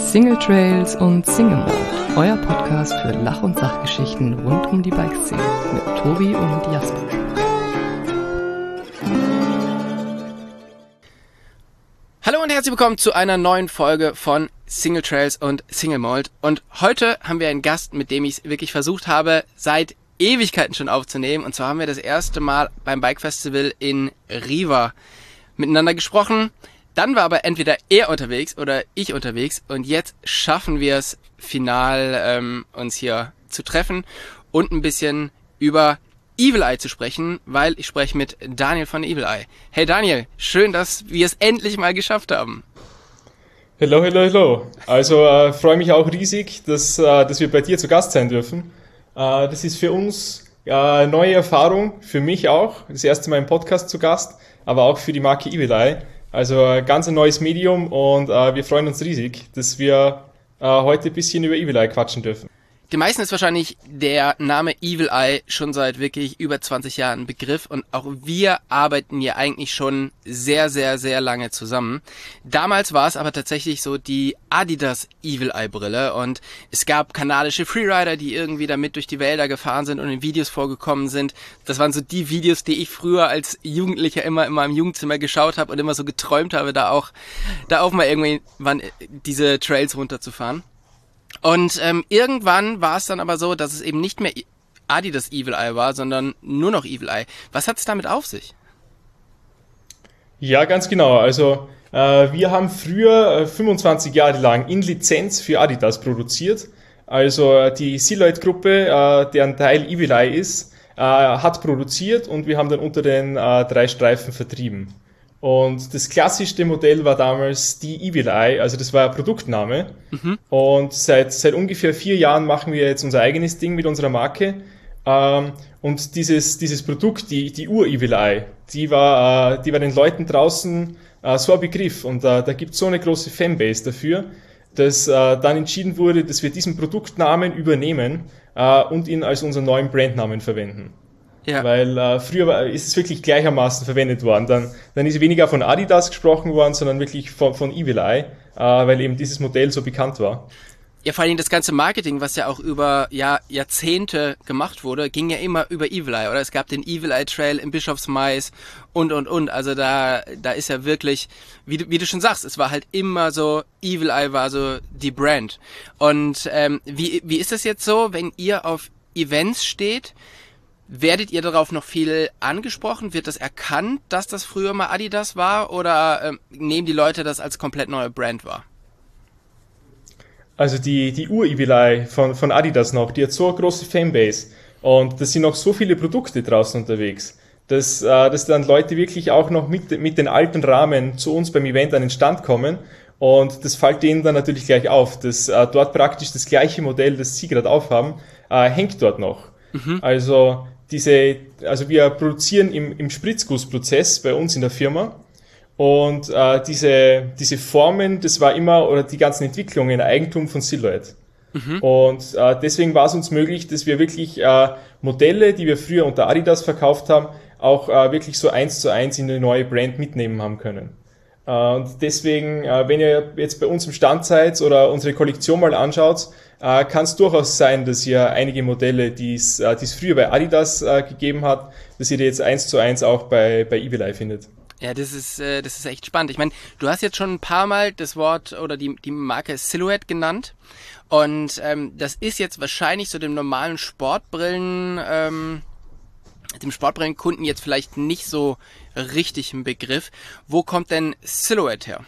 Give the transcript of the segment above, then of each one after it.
Single Trails und Single Mode, euer Podcast für Lach- und Sachgeschichten rund um die Bikeszene mit Tobi und Jasper. Hallo und herzlich willkommen zu einer neuen Folge von Single Trails und Single Mode. Und heute haben wir einen Gast, mit dem ich es wirklich versucht habe, seit Ewigkeiten schon aufzunehmen. Und zwar haben wir das erste Mal beim Bike Festival in Riva miteinander gesprochen. Dann war aber entweder er unterwegs oder ich unterwegs. Und jetzt schaffen wir es final, uns hier zu treffen und ein bisschen über Evil Eye zu sprechen, weil ich spreche mit Daniel von Evil Eye. Hey Daniel, schön, dass wir es endlich mal geschafft haben. Hello. Also freue mich auch riesig, dass wir bei dir zu Gast sein dürfen. Das ist für uns neue Erfahrung, für mich auch. Das erste Mal im Podcast zu Gast, aber auch für die Marke Evil Eye. Also ganz ein neues Medium und wir freuen uns riesig, dass wir heute ein bisschen über Evil Eye quatschen dürfen. Den meisten ist wahrscheinlich der Name Evil Eye schon seit wirklich über 20 Jahren ein Begriff und auch wir arbeiten ja eigentlich schon sehr, sehr, sehr lange zusammen. Damals war es aber tatsächlich so die Adidas Evil Eye Brille und es gab kanadische Freerider, die irgendwie damit durch die Wälder gefahren sind und in Videos vorgekommen sind. Das waren so die Videos, die ich früher als Jugendlicher immer in meinem Jugendzimmer geschaut habe und immer so geträumt habe, da auch mal irgendwann diese Trails runterzufahren. Und irgendwann war es dann aber so, dass es eben nicht mehr Adidas Evil Eye war, sondern nur noch Evil Eye. Was hat es damit auf sich? Ja, ganz genau. Also wir haben früher 25 Jahre lang in Lizenz für Adidas produziert. Also die Silhouette-Gruppe, deren Teil Evil Eye ist, hat produziert und wir haben dann unter den 3 Streifen vertrieben. Und das klassischste Modell war damals die Evil Eye, also das war ein Produktname. Und seit ungefähr 4 Jahren machen wir jetzt unser eigenes Ding mit unserer Marke. Und dieses Produkt, die Ur-Evil Eye, die war den Leuten draußen so ein Begriff. Und da gibt es so eine große Fanbase dafür, dass dann entschieden wurde, dass wir diesen Produktnamen übernehmen und ihn als unseren neuen Brandnamen verwenden. Ja. Weil früher ist es wirklich gleichermaßen verwendet worden. Dann ist weniger von Adidas gesprochen worden, sondern wirklich von Evil Eye, weil eben dieses Modell so bekannt war. Ja, vor allem das ganze Marketing, was ja auch über Jahrzehnte gemacht wurde, ging ja immer über Evil Eye, oder? Es gab den Evil Eye Trail im Bischofsmais und. Also da ist ja wirklich, wie du schon sagst, es war halt immer so, Evil Eye war so die Brand. Und wie ist das jetzt so, wenn ihr auf Events steht? Werdet ihr darauf noch viel angesprochen? Wird das erkannt, dass das früher mal Adidas war? Oder nehmen die Leute das als komplett neue Brand wahr? Also die Ur-Evil Eye von Adidas noch, die hat so eine große Fanbase. Und da sind noch so viele Produkte draußen unterwegs, dass dann Leute wirklich auch noch mit den alten Rahmen zu uns beim Event an den Stand kommen. Und das fällt denen dann natürlich gleich auf, dass dort praktisch das gleiche Modell, das sie gerade aufhaben, hängt dort noch. Also wir produzieren im Spritzgussprozess bei uns in der Firma und diese Formen, das war immer, oder die ganzen Entwicklungen Eigentum von Silhouette. Und deswegen war es uns möglich, dass wir wirklich Modelle, die wir früher unter Adidas verkauft haben, auch wirklich so 1:1 in eine neue Brand mitnehmen haben können. Und deswegen, wenn ihr jetzt bei uns im Stand seid oder unsere Kollektion mal anschaut, kann es durchaus sein, dass ihr einige Modelle, die es früher bei Adidas gegeben hat, dass ihr die jetzt 1:1 auch bei Evil Eye findet. Ja, das ist echt spannend. Ich meine, du hast jetzt schon ein paar Mal das Wort oder die Marke Silhouette genannt und das ist jetzt wahrscheinlich so dem normalen dem Sportbrillenkunden jetzt vielleicht nicht so richtig ein Begriff. Wo kommt denn Silhouette her?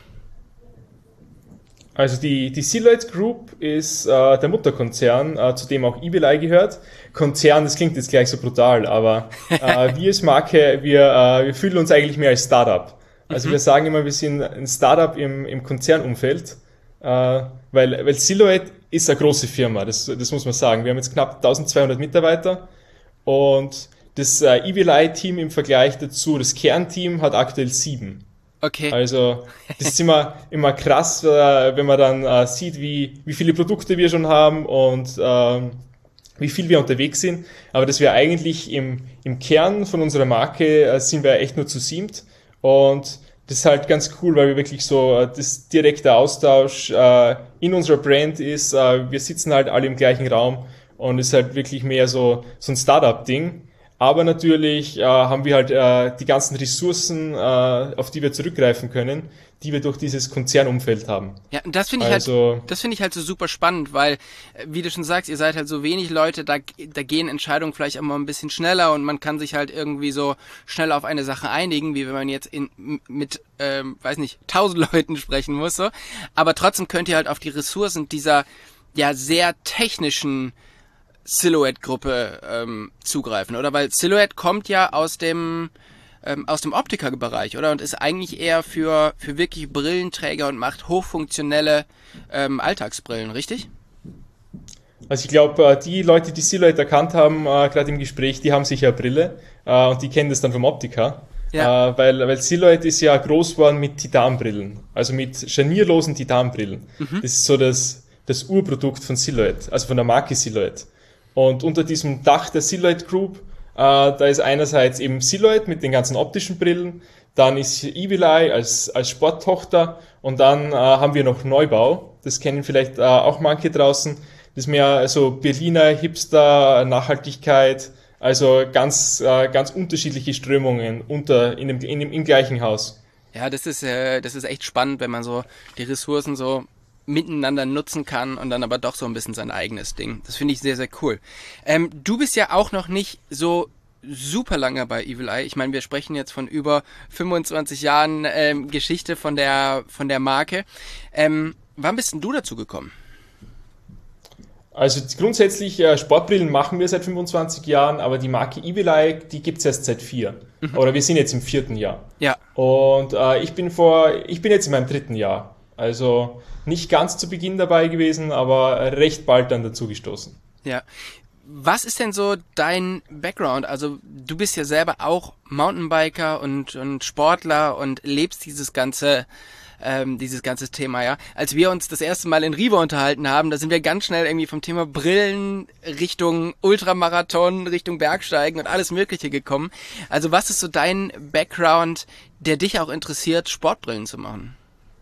Also die Silhouette Group ist der Mutterkonzern, zu dem auch Evil Eye gehört. Konzern, das klingt jetzt gleich so brutal, aber wir als Marke, wir fühlen uns eigentlich mehr als Startup. Also wir sagen immer, wir sind ein Startup im Konzernumfeld, weil Silhouette ist eine große Firma, das muss man sagen. Wir haben jetzt knapp 1200 Mitarbeiter und das Evil Eye Team im Vergleich dazu, das Kernteam hat aktuell 7. Okay. Also das ist immer krass, wenn man dann sieht, wie viele Produkte wir schon haben und wie viel wir unterwegs sind. Aber dass wir eigentlich im Kern von unserer Marke sind wir echt nur zu 7. Und das ist halt ganz cool, weil wir wirklich so das direkte Austausch in unserer Brand ist. Wir sitzen halt alle im gleichen Raum und ist halt wirklich mehr so ein Startup-Ding. Aber natürlich haben wir halt die ganzen Ressourcen, auf die wir zurückgreifen können, die wir durch dieses Konzernumfeld haben. Ja, und das finde ich halt so super spannend, weil, wie du schon sagst, ihr seid halt so wenig Leute, da gehen Entscheidungen vielleicht auch mal ein bisschen schneller und man kann sich halt irgendwie so schnell auf eine Sache einigen, wie wenn man jetzt mit 1000 Leuten sprechen muss, so. Aber trotzdem könnt ihr halt auf die Ressourcen dieser, ja, sehr technischen Silhouette-Gruppe zugreifen, oder? Weil Silhouette kommt ja aus dem Optikerbereich, oder? Und ist eigentlich eher für wirklich Brillenträger und macht hochfunktionelle Alltagsbrillen, richtig? Also ich glaube, die Leute, die Silhouette erkannt haben, gerade im Gespräch, die haben sicher eine Brille und die kennen das dann vom Optiker. Ja. Weil Silhouette ist ja groß geworden mit Titanbrillen, also mit scharnierlosen Titanbrillen. Das ist so das Urprodukt von Silhouette, also von der Marke Silhouette. Und unter diesem Dach der Silhouette Group, da ist einerseits eben Silhouette mit den ganzen optischen Brillen, dann ist Evil Eye als Sporttochter und dann haben wir noch Neubau, das kennen vielleicht auch manche draußen, das ist mehr so Berliner Hipster, Nachhaltigkeit, also ganz unterschiedliche Strömungen im gleichen Haus. Ja, das ist echt spannend, wenn man so die Ressourcen so miteinander nutzen kann und dann aber doch so ein bisschen sein eigenes Ding. Das finde ich sehr, sehr cool. Du bist ja auch noch nicht so super lange bei Evil Eye. Ich meine, wir sprechen jetzt von über 25 Jahren Geschichte von der Marke. Wann bist denn du dazu gekommen? Also grundsätzlich Sportbrillen machen wir seit 25 Jahren, aber die Marke Evil Eye, die gibt's erst seit 4. Oder wir sind jetzt im 4. Jahr. Ja. Und ich bin jetzt in meinem 3. Jahr. Also nicht ganz zu Beginn dabei gewesen, aber recht bald dann dazu gestoßen. Ja. Was ist denn so dein Background? Also du bist ja selber auch Mountainbiker und Sportler und lebst dieses ganze Thema, ja. Als wir uns das erste Mal in Riva unterhalten haben, da sind wir ganz schnell irgendwie vom Thema Brillen Richtung Ultramarathon, Richtung Bergsteigen und alles Mögliche gekommen. Also was ist so dein Background, der dich auch interessiert, Sportbrillen zu machen?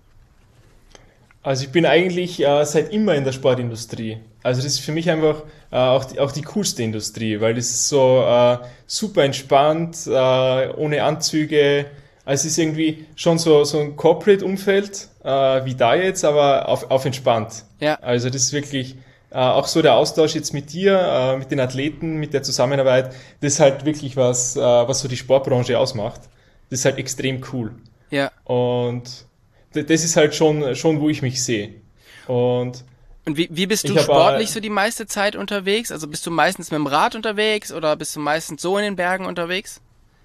Also ich bin eigentlich seit immer in der Sportindustrie. Also das ist für mich einfach auch die coolste Industrie, weil das ist so super entspannt, ohne Anzüge. Also es ist irgendwie schon so ein Corporate-Umfeld wie da jetzt, aber auf entspannt. Ja. Also das ist wirklich auch so der Austausch jetzt mit dir, mit den Athleten, mit der Zusammenarbeit. Das ist halt wirklich was so die Sportbranche ausmacht. Das ist halt extrem cool. Ja. Und das ist halt schon, wo ich mich sehe. Und wie bist du sportlich so die meiste Zeit unterwegs? Also bist du meistens mit dem Rad unterwegs oder bist du meistens so in den Bergen unterwegs?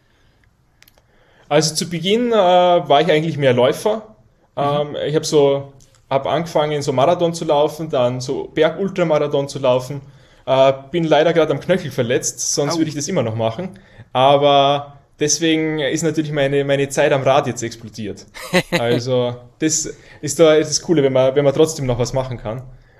Also zu Beginn war ich eigentlich mehr Läufer. Ich habe angefangen, so Marathon zu laufen, dann so Berg-Ultramarathon zu laufen. Bin leider gerade am Knöchel verletzt, sonst würde ich das immer noch machen. Aber deswegen ist natürlich meine Zeit am Rad jetzt explodiert. Also das ist das Coole, wenn man trotzdem noch was machen kann.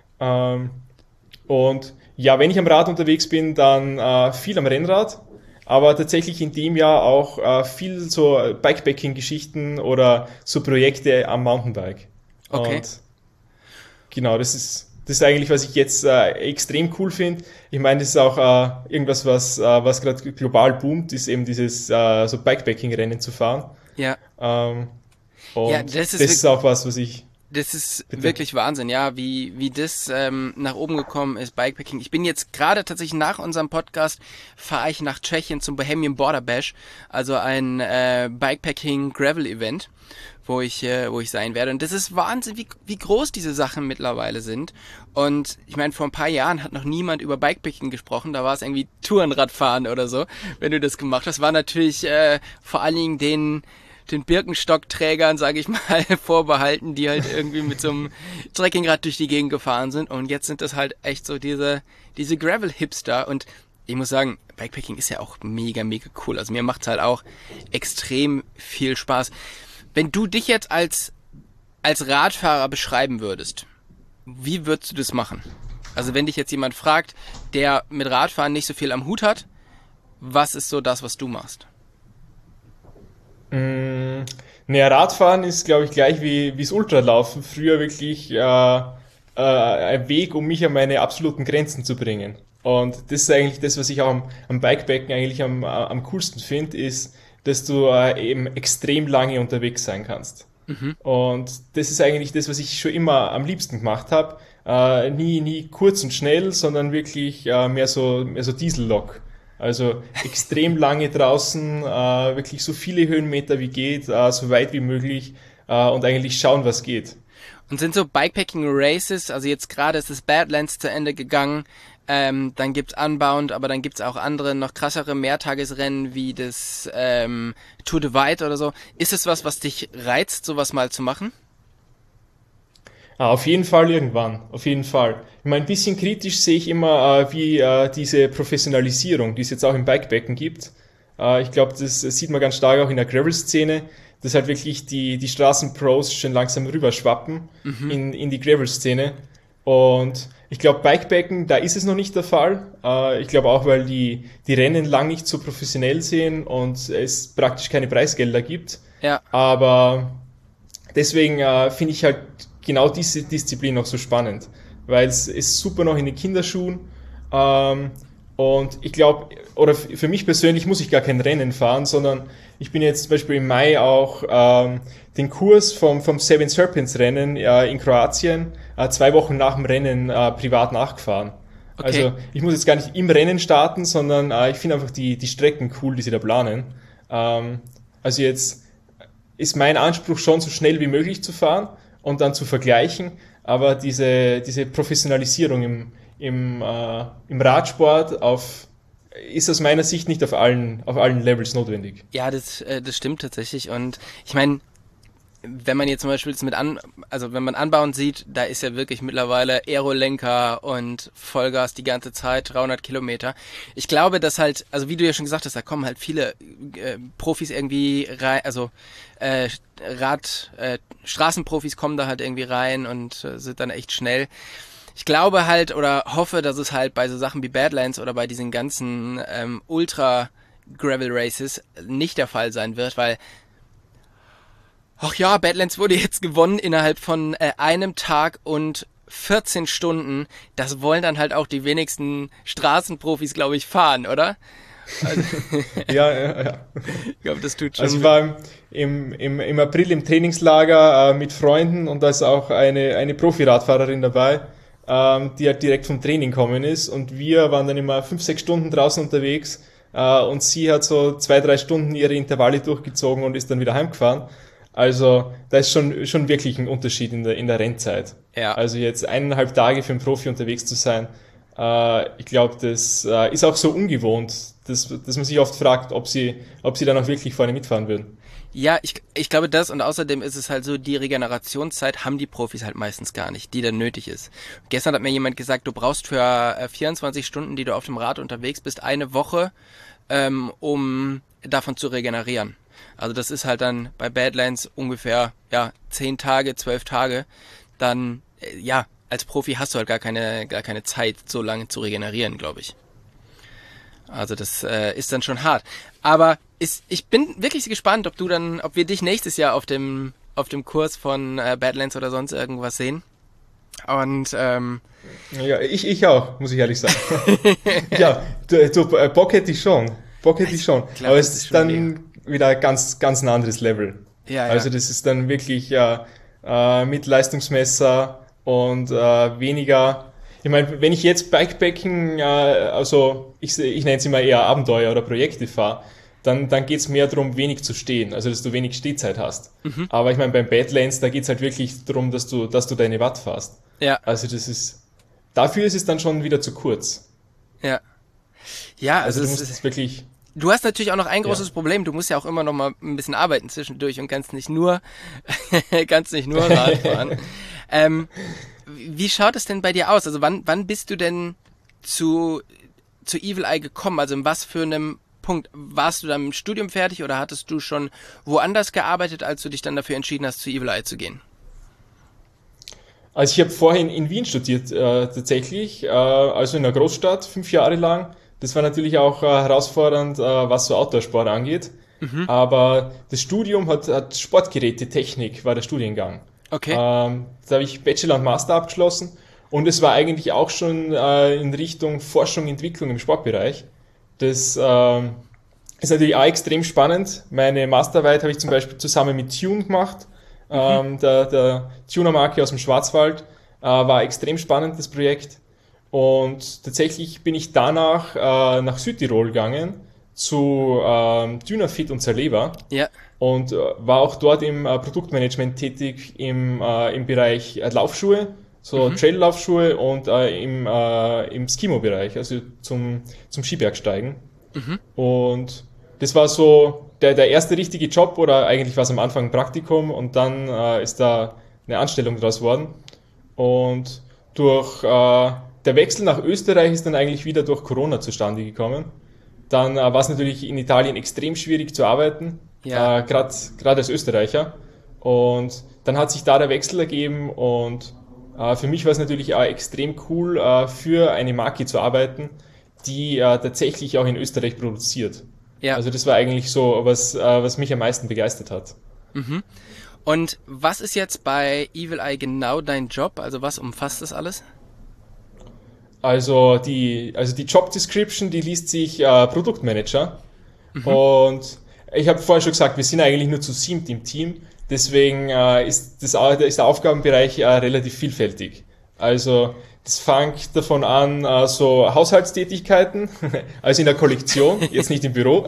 Und ja, wenn ich am Rad unterwegs bin, dann viel am Rennrad, aber tatsächlich in dem Jahr auch viel so Bikepacking-Geschichten oder so Projekte am Mountainbike. Okay. Und genau, das ist eigentlich, was ich jetzt extrem cool finde. Ich meine, das ist auch irgendwas, was gerade global boomt, ist eben dieses so Bikepacking-Rennen zu fahren. Ja. Und ja, das ist auch was ich... Das ist wirklich Wahnsinn, ja, wie das nach oben gekommen ist, Bikepacking. Ich bin jetzt gerade tatsächlich nach unserem Podcast, fahre ich nach Tschechien zum Bohemian Border Bash, also ein Bikepacking-Gravel-Event, wo ich sein werde. Und das ist Wahnsinn, wie groß diese Sachen mittlerweile sind. Und ich meine, vor ein paar Jahren hat noch niemand über Bikepacking gesprochen. Da war es irgendwie Tourenradfahren oder so, wenn du das gemacht hast. War natürlich vor allen Dingen den Birkenstockträgern, sage ich mal, vorbehalten, die halt irgendwie mit so einem Trekkingrad durch die Gegend gefahren sind. Und jetzt sind das halt echt so diese Gravel-Hipster. Und ich muss sagen, Bikepacking ist ja auch mega, mega cool. Also mir macht's halt auch extrem viel Spaß. Wenn du dich jetzt als Radfahrer beschreiben würdest, wie würdest du das machen? Also wenn dich jetzt jemand fragt, der mit Radfahren nicht so viel am Hut hat, was ist so das, was du machst? Naja, Radfahren ist, glaube ich, gleich wie's Ultralaufen. Früher wirklich ein Weg, um mich an meine absoluten Grenzen zu bringen. Und das ist eigentlich das, was ich auch am Bikepacken eigentlich am coolsten finde, ist, dass du eben extrem lange unterwegs sein kannst. Und das ist eigentlich das, was ich schon immer am liebsten gemacht habe. Nie kurz und schnell, sondern wirklich mehr so Diesellok. Also extrem lange draußen, wirklich so viele Höhenmeter wie geht, so weit wie möglich und eigentlich schauen, was geht. Und sind so Bikepacking-Races, also jetzt gerade ist das Badlands zu Ende gegangen, dann gibt's Unbound, aber dann gibt's auch andere, noch krassere Mehrtagesrennen wie das Tour de White oder so. Ist es was dich reizt, sowas mal zu machen? Auf jeden Fall irgendwann, auf jeden Fall. Ich meine, ein bisschen kritisch sehe ich immer, wie diese Professionalisierung, die es jetzt auch im Bikepacken gibt. Ich glaube, das sieht man ganz stark auch in der Gravel-Szene, dass halt wirklich die Straßenpros schon langsam rüberschwappen in die Gravel-Szene. Und ich glaube, Bikepacken, da ist es noch nicht der Fall. Ich glaube auch, weil die Rennen lang nicht so professionell sind und es praktisch keine Preisgelder gibt. Ja. Aber deswegen finde ich halt genau diese Disziplin auch so spannend, weil es ist super noch in den Kinderschuhen. Und ich glaube, oder für mich persönlich muss ich gar kein Rennen fahren, sondern ich bin jetzt zum Beispiel im Mai auch den Kurs vom Seven Serpents Rennen in Kroatien 2 Wochen nach dem Rennen privat nachgefahren. Okay. Also ich muss jetzt gar nicht im Rennen starten, sondern ich finde einfach die Strecken cool, die sie da planen. Also jetzt ist mein Anspruch schon, so schnell wie möglich zu fahren und dann zu vergleichen, aber diese Professionalisierung im Radsport ist aus meiner Sicht nicht auf allen Levels notwendig. Ja, das stimmt tatsächlich. Und ich meine, wenn man jetzt zum Beispiel das wenn man Unbound sieht, da ist ja wirklich mittlerweile Aerolenker und Vollgas die ganze Zeit, 300 Kilometer. Ich glaube, dass halt, also wie du ja schon gesagt hast, da kommen halt viele Profis irgendwie rein, also Straßenprofis kommen da halt irgendwie rein und sind dann echt schnell. Ich glaube halt oder hoffe, dass es halt bei so Sachen wie Badlands oder bei diesen ganzen Ultra-Gravel-Races nicht der Fall sein wird, weil ach ja, Badlands wurde jetzt gewonnen innerhalb von einem Tag und 14 Stunden. Das wollen dann halt auch die wenigsten Straßenprofis, glaube ich, fahren, oder? Also, Ja. ich glaube, das tut schon. Also ich war im April im Trainingslager mit Freunden und da ist auch eine Profi-Radfahrerin dabei, die halt direkt vom Training gekommen ist und wir waren dann immer 5-6 Stunden draußen unterwegs und sie hat so 2-3 Stunden ihre Intervalle durchgezogen und ist dann wieder heimgefahren. Also da ist schon wirklich ein Unterschied in der Rennzeit. Ja. Also jetzt 1,5 Tage für einen Profi unterwegs zu sein, ich glaube, das ist auch so ungewohnt, dass man sich oft fragt, ob sie dann auch wirklich vorne mitfahren würden. Ja, ich glaube das und außerdem ist es halt so, die Regenerationszeit haben die Profis halt meistens gar nicht, die dann nötig ist. Gestern hat mir jemand gesagt, du brauchst für 24 Stunden, die du auf dem Rad unterwegs bist, eine Woche, um davon zu regenerieren. Also das ist halt dann bei Badlands ungefähr 10 Tage, 12 Tage. Dann als Profi hast du halt gar keine Zeit, so lange zu regenerieren, glaube ich. Also das ist dann schon hart. Aber ich bin wirklich gespannt, ob wir dich nächstes Jahr auf dem Kurs von Badlands oder sonst irgendwas sehen. Und Ja, ich auch, muss ich ehrlich sagen. Ja, Bock hätte ich schon. Klar, Aber das es ist ist schon dann wieder ganz ein anderes Level. Ja. Also das ist dann wirklich mit Leistungsmesser und weniger. Ich meine, wenn ich jetzt Bikepacking, ich nenne es immer eher Abenteuer oder Projekte fahre, dann geht es mehr darum, wenig zu stehen, also dass du wenig Stehzeit hast. Aber ich meine, beim Badlands, da geht es halt wirklich darum, dass du deine Watt fährst. Ja. Also dafür ist es dann schon wieder zu kurz. Ja. Ja, Also also du musst es wirklich. du hast natürlich auch noch ein großes Problem. Du musst ja auch immer noch mal ein bisschen arbeiten zwischendurch und kannst nicht nur Rad fahren. Wie schaut es denn bei dir aus? Also wann bist du denn zu Evil Eye gekommen? Also in was für einem Punkt? Warst du dann im Studium fertig oder hattest du schon woanders gearbeitet, als du dich dann dafür entschieden hast, zu Evil Eye zu gehen? Also ich habe vorhin in Wien studiert tatsächlich, also in einer Großstadt, 5 Jahre lang. Das war natürlich auch herausfordernd, was so Outdoor-Sport angeht. Aber das Studium hat Sportgerätetechnik, war der Studiengang. Okay. Da habe ich Bachelor und Master abgeschlossen und es war eigentlich auch schon in Richtung Forschung und Entwicklung im Sportbereich. Das ist natürlich auch extrem spannend. Meine Masterarbeit habe ich zum Beispiel zusammen mit Tune gemacht, der Tuner-Marke aus dem Schwarzwald. War extrem spannend, das Projekt. Und tatsächlich bin ich danach nach Südtirol gegangen zu Dynafit und Saleva. Ja. Und war auch dort im Produktmanagement tätig im Bereich Laufschuhe, so Traillaufschuhe und im Skimo-Bereich, also zum Skibergsteigen. Und das war so der erste richtige Job, oder eigentlich war es am Anfang ein Praktikum und dann ist da eine Anstellung draus worden. Und durch der Wechsel nach Österreich ist dann eigentlich wieder durch Corona zustande gekommen. Dann war es natürlich in Italien extrem schwierig zu arbeiten, Ja. gerade als Österreicher. Und dann hat sich da der Wechsel ergeben und für mich war es natürlich auch extrem cool, für eine Marke zu arbeiten, die tatsächlich auch in Österreich produziert. Ja. Also das war eigentlich so, was mich am meisten begeistert hat. Und was ist jetzt bei Evil Eye genau dein Job? Also was umfasst das alles? Also die Job Description, die liest sich Produktmanager. Und ich habe vorher schon gesagt, wir sind eigentlich nur zu 7 im Team. Deswegen ist der Aufgabenbereich relativ vielfältig. Also das fängt davon an, so Haushaltstätigkeiten, also in der Kollektion, jetzt nicht im Büro,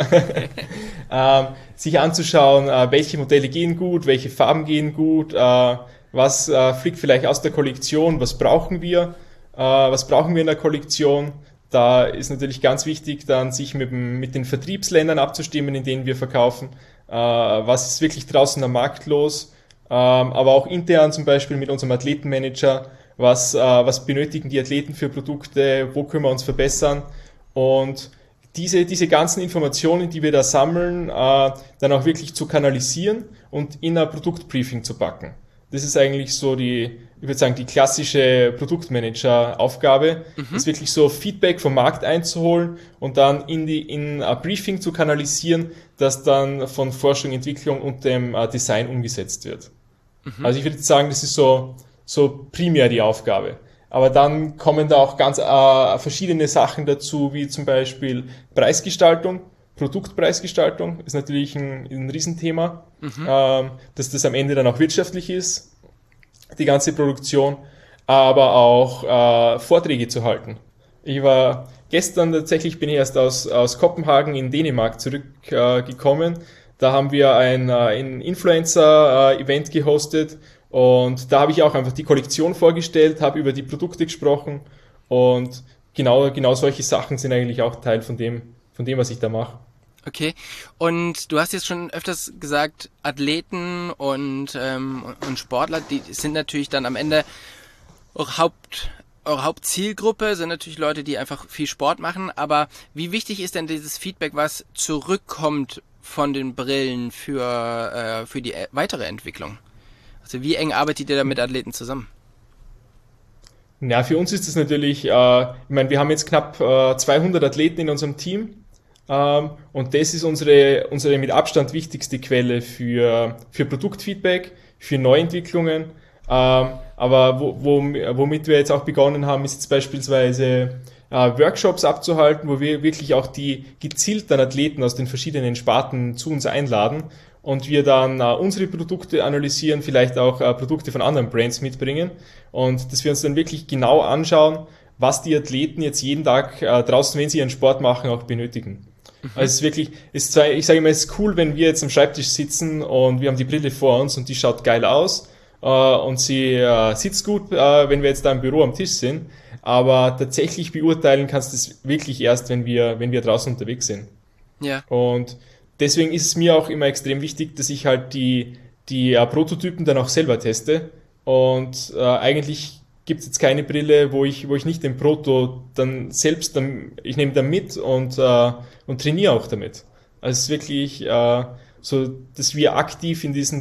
sich anzuschauen, welche Modelle gehen gut, welche Farben gehen gut, was fliegt vielleicht aus der Kollektion, was brauchen wir in der Kollektion. Da ist natürlich ganz wichtig, dann sich mit den Vertriebsländern abzustimmen, in denen wir verkaufen. Was ist wirklich draußen am Markt los? Aber auch intern zum Beispiel mit unserem Athletenmanager. Was benötigen die Athleten für Produkte? Wo können wir uns verbessern? Und diese ganzen Informationen, die wir da sammeln, dann auch wirklich zu kanalisieren und in ein Produktbriefing zu packen. Das ist eigentlich so ich würde sagen, die klassische Produktmanager-Aufgabe, ist wirklich so Feedback vom Markt einzuholen und dann in ein Briefing zu kanalisieren, das dann von Forschung, Entwicklung und dem Design umgesetzt wird. Also ich würde sagen, das ist so primär die Aufgabe. Aber dann kommen da auch ganz verschiedene Sachen dazu, wie zum Beispiel Preisgestaltung. Produktpreisgestaltung ist natürlich ein Riesenthema, dass das am Ende dann auch wirtschaftlich ist, die ganze Produktion, aber auch Vorträge zu halten. Ich war gestern tatsächlich, bin ich erst aus Kopenhagen in Dänemark zurückgekommen. Da haben wir ein Influencer-Event gehostet und da habe ich auch einfach die Kollektion vorgestellt, habe über die Produkte gesprochen und genau solche Sachen sind eigentlich auch Teil von dem, was ich da mache. Okay. Und du hast jetzt schon öfters gesagt, Athleten und Sportler, die sind natürlich dann am Ende eure Hauptzielgruppe, sind natürlich Leute, die einfach viel Sport machen. Aber wie wichtig ist denn dieses Feedback, was zurückkommt von den Brillen für die weitere Entwicklung? Also wie eng arbeitet ihr da mit Athleten zusammen? Ja, für uns ist das natürlich, ich meine, wir haben jetzt knapp 200 Athleten in unserem Team. Und das ist unsere mit Abstand wichtigste Quelle für Produktfeedback, für Neuentwicklungen. Aber womit wir jetzt auch begonnen haben, ist jetzt beispielsweise Workshops abzuhalten, wo wir wirklich auch die gezielten Athleten aus den verschiedenen Sparten zu uns einladen und wir dann unsere Produkte analysieren, vielleicht auch Produkte von anderen Brands mitbringen und dass wir uns dann wirklich genau anschauen, was die Athleten jetzt jeden Tag draußen, wenn sie ihren Sport machen, auch benötigen. Also es ist wirklich, ich sage immer, es ist cool, wenn wir jetzt am Schreibtisch sitzen und wir haben die Brille vor uns und die schaut geil aus und sie sitzt gut, wenn wir jetzt da im Büro am Tisch sind. Aber tatsächlich beurteilen kannst du es wirklich erst, wenn wir draußen unterwegs sind. Ja. Und deswegen ist es mir auch immer extrem wichtig, dass ich halt die Prototypen dann auch selber teste. Und eigentlich gibt es jetzt keine Brille, wo ich nicht den Proto dann selbst, ich nehme dann mit und trainiere auch damit. Also es ist wirklich so, dass wir aktiv in diesen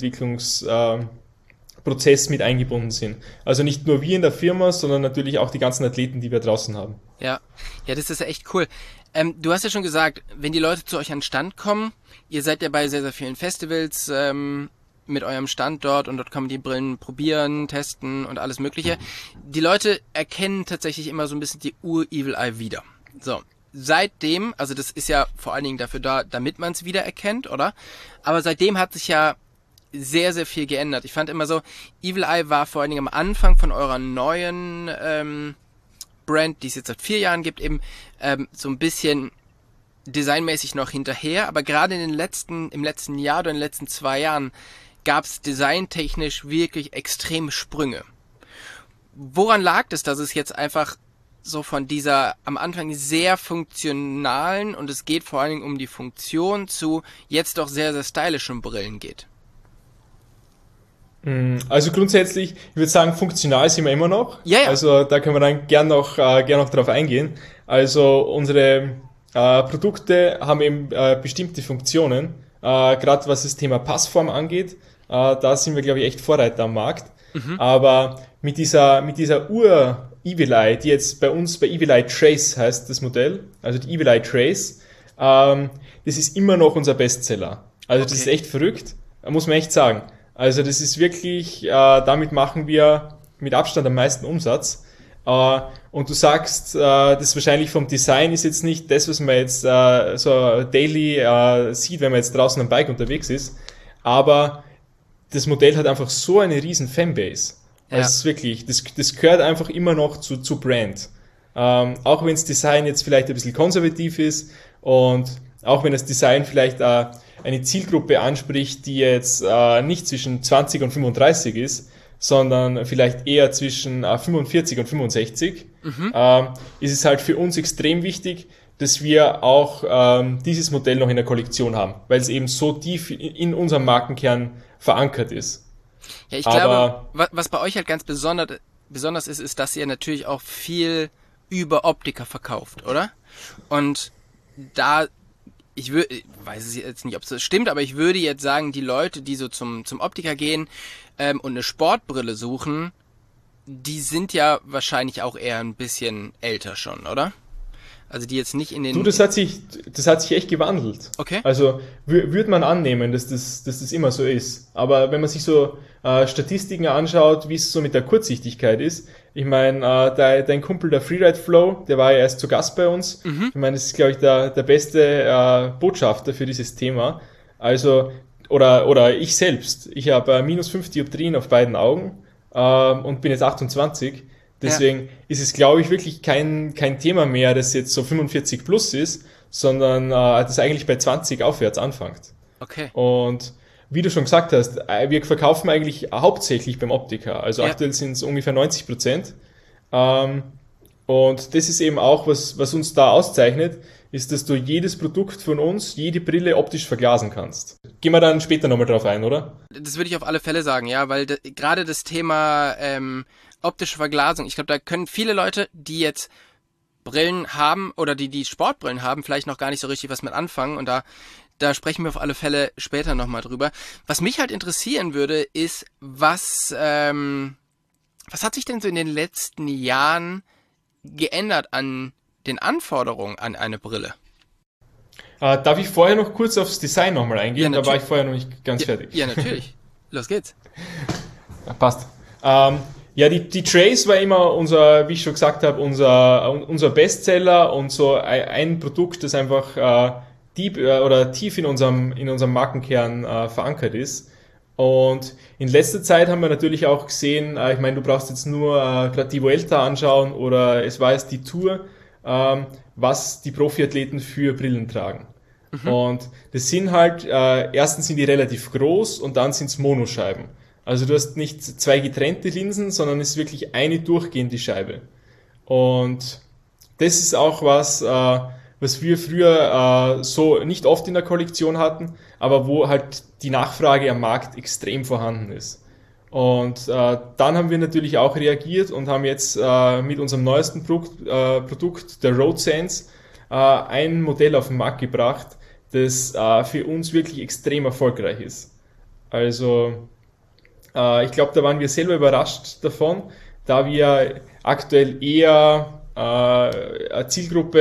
Produktentwicklungsprozess mit eingebunden sind. Also nicht nur wir in der Firma, sondern natürlich auch die ganzen Athleten, die wir draußen haben. Ja, das ist echt cool. Du hast ja schon gesagt, wenn die Leute zu euch an den Stand kommen, ihr seid ja bei sehr, sehr vielen Festivals mit eurem Stand dort und dort kann man die Brillen probieren, testen und alles Mögliche. Die Leute erkennen tatsächlich immer so ein bisschen die Ur-Evil Eye wieder. So, seitdem, also das ist ja vor allen Dingen dafür da, damit man es wiedererkennt, oder? Aber seitdem hat sich ja sehr, sehr viel geändert. Ich fand immer so, Evil Eye war vor allen Dingen am Anfang von eurer neuen Brand, die es jetzt seit 4 Jahren gibt, eben so ein bisschen designmäßig noch hinterher, aber gerade im letzten Jahr oder in den letzten 2 Jahren gab es designtechnisch wirklich extreme Sprünge. Woran lag es, dass es jetzt einfach so von dieser am Anfang sehr funktionalen und es geht vor allen Dingen um die Funktion zu jetzt doch sehr, sehr stylischen Brillen geht? Also grundsätzlich, ich würde sagen, funktional sind wir immer noch. Ja, ja. Also da können wir dann gern noch drauf eingehen. Also unsere Produkte haben eben bestimmte Funktionen, gerade was das Thema Passform angeht. Da sind wir, glaube ich, echt Vorreiter am Markt. Aber mit dieser Ur-Evil Eye, die jetzt bei uns bei Evil Eye Trace heißt das Modell, also die Evil Eye Trace, das ist immer noch unser Bestseller. Also das ist echt verrückt, muss man echt sagen. Also das ist wirklich, damit machen wir mit Abstand am meisten Umsatz. Und du sagst, das wahrscheinlich vom Design ist jetzt nicht das, was man jetzt so daily sieht, wenn man jetzt draußen am Bike unterwegs ist. Aber das Modell hat einfach so eine riesen Fanbase. Ja. Also es ist wirklich, das gehört einfach immer noch zu Brand. Auch wenn das Design jetzt vielleicht ein bisschen konservativ ist und auch wenn das Design vielleicht eine Zielgruppe anspricht, die jetzt nicht zwischen 20 und 35 ist, sondern vielleicht eher zwischen 45 und 65, ist es halt für uns extrem wichtig, dass wir auch dieses Modell noch in der Kollektion haben, weil es eben so tief in unserem Markenkern verankert ist. Ja, ich glaube, was bei euch halt ganz besonders ist, dass ihr natürlich auch viel über Optiker verkauft, oder? Und da, ich weiß es jetzt nicht, ob es stimmt, aber ich würde jetzt sagen, die Leute, die so zum Optiker gehen und eine Sportbrille suchen, die sind ja wahrscheinlich auch eher ein bisschen älter schon, oder? Also die jetzt nicht in den... Du, das hat sich echt gewandelt. Okay. Also würde man annehmen, dass das immer so ist. Aber wenn man sich so Statistiken anschaut, wie es so mit der Kurzsichtigkeit ist, ich meine, dein Kumpel, der Freeride Flow, der war ja erst zu Gast bei uns. Ich meine, das ist, glaube ich, der beste Botschafter für dieses Thema. Also, oder ich selbst. Ich habe -5 Dioptrien auf beiden Augen und bin jetzt 28. Deswegen ist es, glaube ich, wirklich kein Thema mehr, das jetzt so 45 plus ist, sondern das eigentlich bei 20 aufwärts anfängt. Okay. Und wie du schon gesagt hast, wir verkaufen eigentlich hauptsächlich beim Optiker. Also aktuell sind es ungefähr 90%. Und das ist eben auch, was uns da auszeichnet, ist, dass du jedes Produkt von uns, jede Brille optisch verglasen kannst. Gehen wir dann später nochmal drauf ein, oder? Das würde ich auf alle Fälle sagen, ja, weil gerade das Thema optische Verglasung, ich glaube, da können viele Leute, die jetzt Brillen haben oder die Sportbrillen haben, vielleicht noch gar nicht so richtig was mit anfangen und da sprechen wir auf alle Fälle später nochmal drüber. Was mich halt interessieren würde, ist, was hat sich denn so in den letzten Jahren geändert an den Anforderungen an eine Brille? Darf ich vorher noch kurz aufs Design nochmal eingehen? Ja, da war ich vorher noch nicht ganz fertig. Ja, natürlich. Los geht's. Ja, passt. Ja, die Trace war immer unser, wie ich schon gesagt habe, unser Bestseller und so ein Produkt, das einfach tief in unserem Markenkern verankert ist. Und in letzter Zeit haben wir natürlich auch gesehen, ich meine, du brauchst jetzt nur gerade die Vuelta anschauen oder es war jetzt die Tour, was die Profiathleten für Brillen tragen. Und das sind halt, erstens sind die relativ groß und dann sind es Monoscheiben. Also du hast nicht 2 getrennte Linsen, sondern es ist wirklich eine durchgehende Scheibe. Und das ist auch was wir früher so nicht oft in der Kollektion hatten, aber wo halt die Nachfrage am Markt extrem vorhanden ist. Und dann haben wir natürlich auch reagiert und haben jetzt mit unserem neuesten Produkt, der Road Sense, ein Modell auf den Markt gebracht, das für uns wirklich extrem erfolgreich ist. Also ich glaube, da waren wir selber überrascht davon, da wir aktuell eher eine Zielgruppe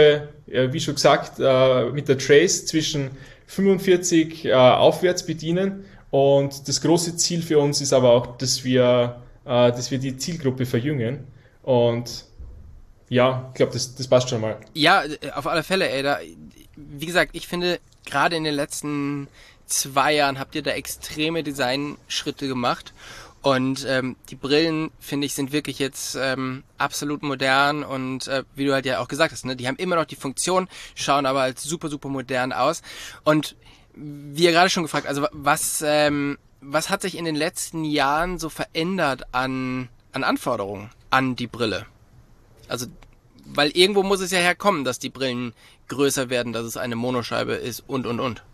wie schon gesagt, mit der Trace zwischen 45 aufwärts bedienen. Und das große Ziel für uns ist aber auch, dass wir die Zielgruppe verjüngen. Und ja, ich glaube, das passt schon mal. Ja, auf alle Fälle, ey. Wie gesagt, ich finde, gerade in den letzten 2 Jahren habt ihr da extreme Designschritte gemacht. Und die Brillen, finde ich, sind wirklich jetzt absolut modern und wie du halt ja auch gesagt hast, ne, die haben immer noch die Funktion, schauen aber als super, super modern aus. Und wie ihr gerade schon gefragt, also was hat sich in den letzten Jahren so verändert an Anforderungen an die Brille? Also, weil irgendwo muss es ja herkommen, dass die Brillen größer werden, dass es eine Monoscheibe ist und.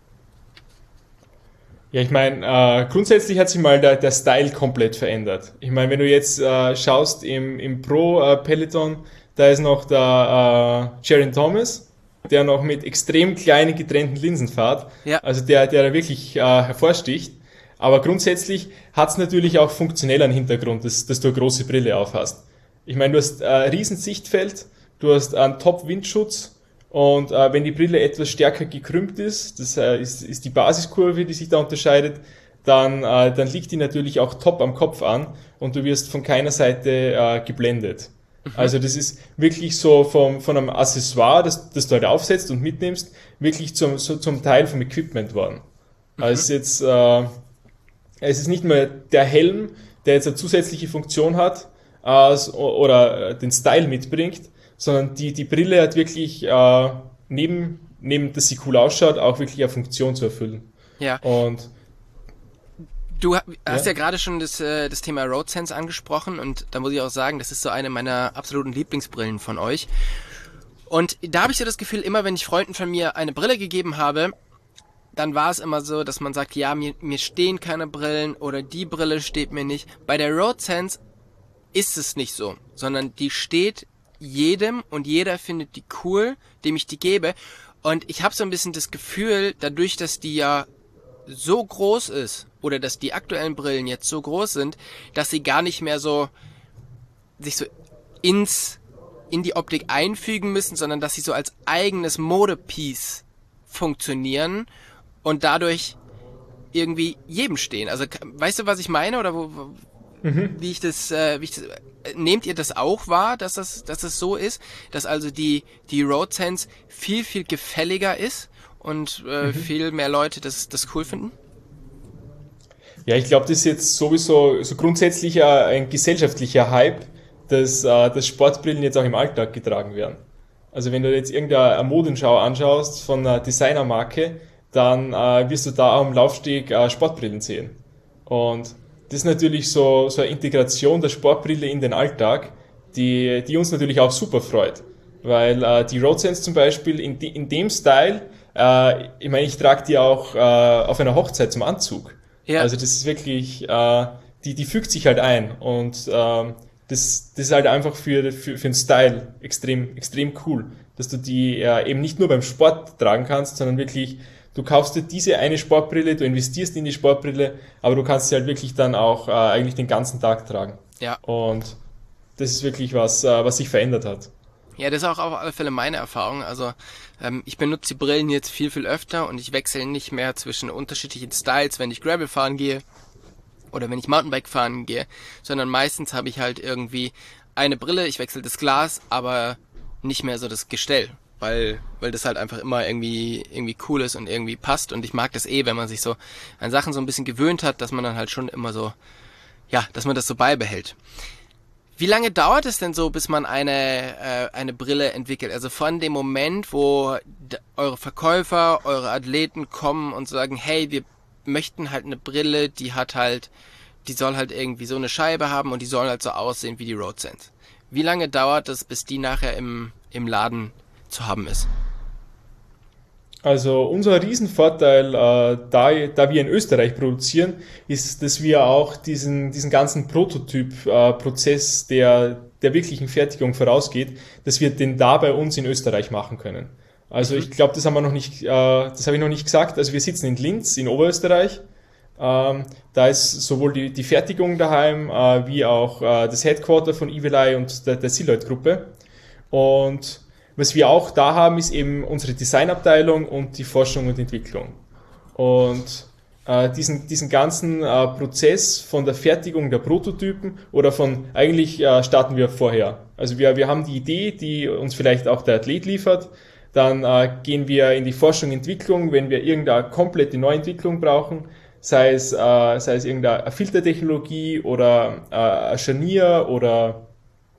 Ja, ich meine, grundsätzlich hat sich mal der Style komplett verändert. Ich meine, wenn du jetzt schaust im Pro-Peloton, da ist noch der Geraint Thomas, der noch mit extrem kleinen getrennten Linsen fährt. Ja. Also der da wirklich hervorsticht. Aber grundsätzlich hat es natürlich auch funktionell einen Hintergrund, dass du eine große Brille aufhast. Ich meine, du hast ein riesen Sichtfeld, du hast einen Top-Windschutz und wenn die Brille etwas stärker gekrümmt ist, das ist die Basiskurve, die sich da unterscheidet, dann liegt die natürlich auch top am Kopf an und du wirst von keiner Seite geblendet. Also das ist wirklich so von einem Accessoire, das du halt aufsetzt und mitnimmst, wirklich zum Teil vom Equipment worden. Also es ist nicht mehr der Helm, der jetzt eine zusätzliche Funktion hat oder den Style mitbringt, sondern die Brille hat wirklich neben dass sie cool ausschaut, auch wirklich eine Funktion zu erfüllen. Ja. Und du hast ja gerade schon das Thema RoadSense angesprochen und da muss ich auch sagen, das ist so eine meiner absoluten Lieblingsbrillen von euch. Und da habe ich so das Gefühl, immer wenn ich Freunden von mir eine Brille gegeben habe, dann war es immer so, dass man sagt, ja, mir stehen keine Brillen oder die Brille steht mir nicht. Bei der RoadSense ist es nicht so, sondern die steht jedem und jeder findet die cool, dem ich die gebe. Und ich habe so ein bisschen das Gefühl, dadurch, dass die ja so groß ist oder dass die aktuellen Brillen jetzt so groß sind, dass sie gar nicht mehr so sich so in die Optik einfügen müssen, sondern dass sie so als eigenes Modepiece funktionieren und dadurch irgendwie jedem stehen. Also weißt du, was ich meine oder wie ich das nehmt ihr das auch wahr, dass es so ist, dass also die RoadSense viel, viel gefälliger ist und viel mehr Leute das cool finden? Ja, ich glaube, das ist jetzt sowieso so grundsätzlich ein gesellschaftlicher Hype, dass Sportbrillen jetzt auch im Alltag getragen werden. Also wenn du jetzt irgendeine Modenschau anschaust von einer Designermarke, dann wirst du da am Laufsteg Sportbrillen sehen. Und das ist natürlich so eine Integration der Sportbrille in den Alltag, die uns natürlich auch super freut. Weil die RoadSense zum Beispiel in dem Style, ich meine, ich trage die auch auf einer Hochzeit zum Anzug. Ja. Also das ist wirklich, die fügt sich halt ein und das ist halt einfach für den Style extrem cool, dass du die eben nicht nur beim Sport tragen kannst, sondern wirklich, du kaufst dir diese eine Sportbrille, du investierst in die Sportbrille, aber du kannst sie halt wirklich dann auch eigentlich den ganzen Tag tragen. Ja. Und das ist wirklich was sich verändert hat. Ja, das ist auch auf alle Fälle meine Erfahrung. Also ich benutze die Brillen jetzt viel, viel öfter und ich wechsle nicht mehr zwischen unterschiedlichen Styles, wenn ich Gravel fahren gehe oder wenn ich Mountainbike fahren gehe, sondern meistens habe ich halt irgendwie eine Brille, ich wechsle das Glas, aber nicht mehr so das Gestell. Weil das halt einfach immer irgendwie cool ist und irgendwie passt und ich mag das wenn man sich so an Sachen so ein bisschen gewöhnt hat, dass man dann halt schon immer so, ja, dass man das so beibehält. Wie lange dauert es denn so, bis man eine Brille entwickelt? Also von dem Moment, wo eure Verkäufer, eure Athleten kommen und sagen, hey, wir möchten halt eine Brille, die soll halt irgendwie so eine Scheibe haben und die soll halt so aussehen wie die RoadSense. Wie lange dauert es, bis die nachher im Laden zu haben ist? Also unser Riesenvorteil, da wir in Österreich produzieren, ist, dass wir auch diesen ganzen Prototyp-Prozess der wirklichen Fertigung vorausgeht, dass wir den da bei uns in Österreich machen können. Also ich glaube, das habe ich noch nicht gesagt. Also wir sitzen in Linz in Oberösterreich. Da ist sowohl die Fertigung daheim, wie auch das Headquarter von Evil Eye und der Siloid-Gruppe. Und was wir auch da haben, ist eben unsere Designabteilung und die Forschung und Entwicklung. Und diesen ganzen Prozess von der Fertigung der Prototypen oder eigentlich starten wir vorher. Also wir haben die Idee, die uns vielleicht auch der Athlet liefert, dann gehen wir in die Forschung und Entwicklung, wenn wir irgendeine komplette Neuentwicklung brauchen, sei es irgendeine Filtertechnologie oder ein Scharnier oder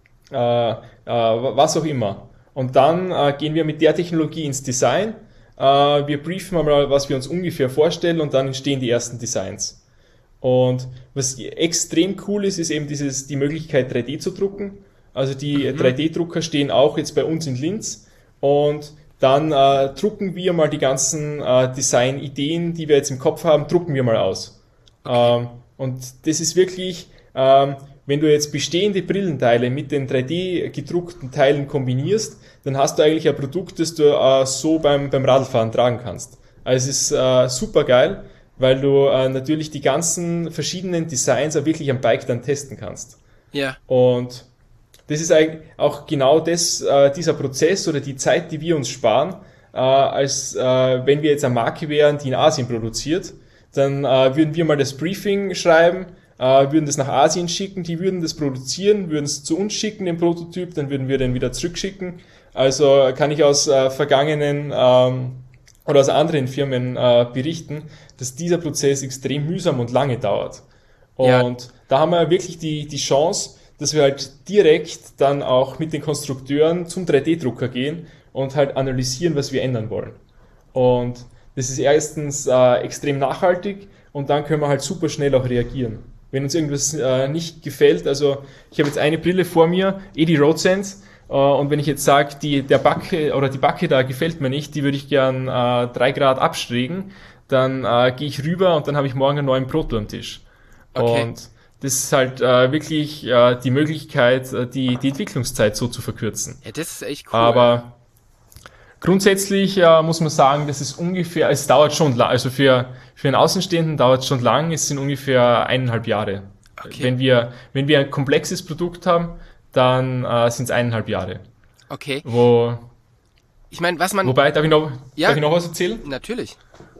was auch immer. Und dann gehen wir mit der Technologie ins Design. Wir briefen mal, was wir uns ungefähr vorstellen und dann entstehen die ersten Designs. Und was extrem cool ist, ist eben die Möglichkeit 3D zu drucken. Also die 3D-Drucker stehen auch jetzt bei uns in Linz und dann drucken wir mal die ganzen Design-Ideen, die wir jetzt im Kopf haben, drucken wir mal aus. Okay. Und das ist wirklich, wenn du jetzt bestehende Brillenteile mit den 3D gedruckten Teilen kombinierst, dann hast du eigentlich ein Produkt, das du so beim Radlfahren tragen kannst. Also es ist super geil, weil du natürlich die ganzen verschiedenen Designs auch wirklich am Bike dann testen kannst. Ja. Und das ist eigentlich auch genau dieser Prozess oder die Zeit, die wir uns sparen, als wenn wir jetzt eine Marke wären, die in Asien produziert, dann würden wir mal das Briefing schreiben, würden das nach Asien schicken, die würden das produzieren, würden es zu uns schicken, den Prototyp, dann würden wir den wieder zurückschicken. Also kann ich aus vergangenen oder aus anderen Firmen berichten, dass dieser Prozess extrem mühsam und lange dauert. Und da haben wir wirklich die Chance, dass wir halt direkt dann auch mit den Konstrukteuren zum 3D-Drucker gehen und halt analysieren, was wir ändern wollen. Und das ist erstens extrem nachhaltig und dann können wir halt super schnell auch reagieren. Wenn uns irgendwas nicht gefällt, also ich habe jetzt eine Brille vor mir, die RoadSense, und wenn ich jetzt sage, die Backe da gefällt mir nicht, die würde ich gern 3 Grad abschrägen, dann gehe ich rüber und dann habe ich morgen einen neuen Proto am Tisch. Okay. Und das ist halt wirklich die Möglichkeit, die Entwicklungszeit so zu verkürzen. Ja, das ist echt cool. Aber grundsätzlich muss man sagen, dass es dauert schon lang, also für einen Außenstehenden dauert es schon lang, es sind ungefähr 1,5 Jahre. Okay. Wenn wir ein komplexes Produkt haben, dann sind es 1,5 Jahre. Okay. Ich meine, wobei, darf ich noch was erzählen? Natürlich.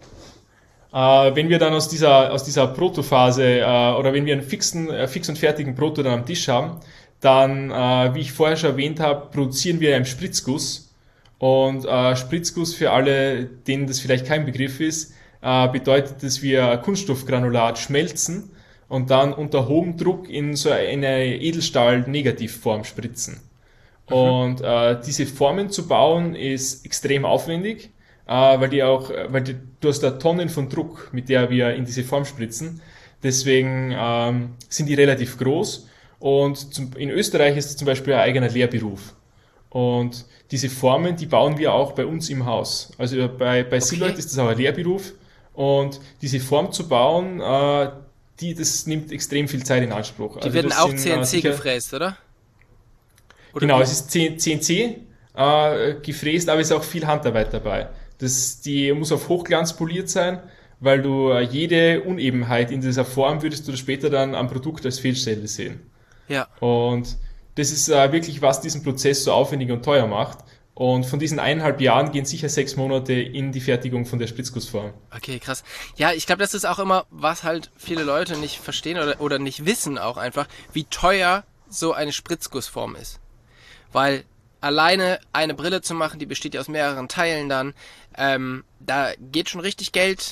Wenn wir dann aus dieser Protophase oder wenn wir einen fix und fertigen Proto dann am Tisch haben, dann, wie ich vorher schon erwähnt habe, produzieren wir einen Spritzguss. Und Spritzguss, für alle, denen das vielleicht kein Begriff ist, bedeutet, dass wir Kunststoffgranulat schmelzen und dann unter hohem Druck in so eine Edelstahl-Negativform spritzen. Und diese Formen zu bauen ist extrem aufwendig, weil du hast da Tonnen von Druck, mit der wir in diese Form spritzen. Deswegen sind die relativ groß und in Österreich ist es zum Beispiel ein eigener Lehrberuf. Und diese Formen, die bauen wir auch bei uns im Haus. Also bei Siloit ist das auch ein Lehrberuf und diese Form zu bauen, das nimmt extrem viel Zeit in Anspruch. Die werden auch CNC gefräst, oder? Genau, es ist CNC gefräst, aber es ist auch viel Handarbeit dabei. Die muss auf Hochglanz poliert sein, weil du jede Unebenheit in dieser Form würdest du später dann am Produkt als Fehlstelle sehen. Ja. Und das ist wirklich, was diesen Prozess so aufwendig und teuer macht. Und von diesen 1,5 Jahren gehen sicher 6 Monate in die Fertigung von der Spritzgussform. Okay, krass. Ja, ich glaube, das ist auch immer, was halt viele Leute nicht verstehen oder nicht wissen auch einfach, wie teuer so eine Spritzgussform ist. Weil alleine eine Brille zu machen, die besteht ja aus mehreren Teilen dann, da geht schon richtig Geld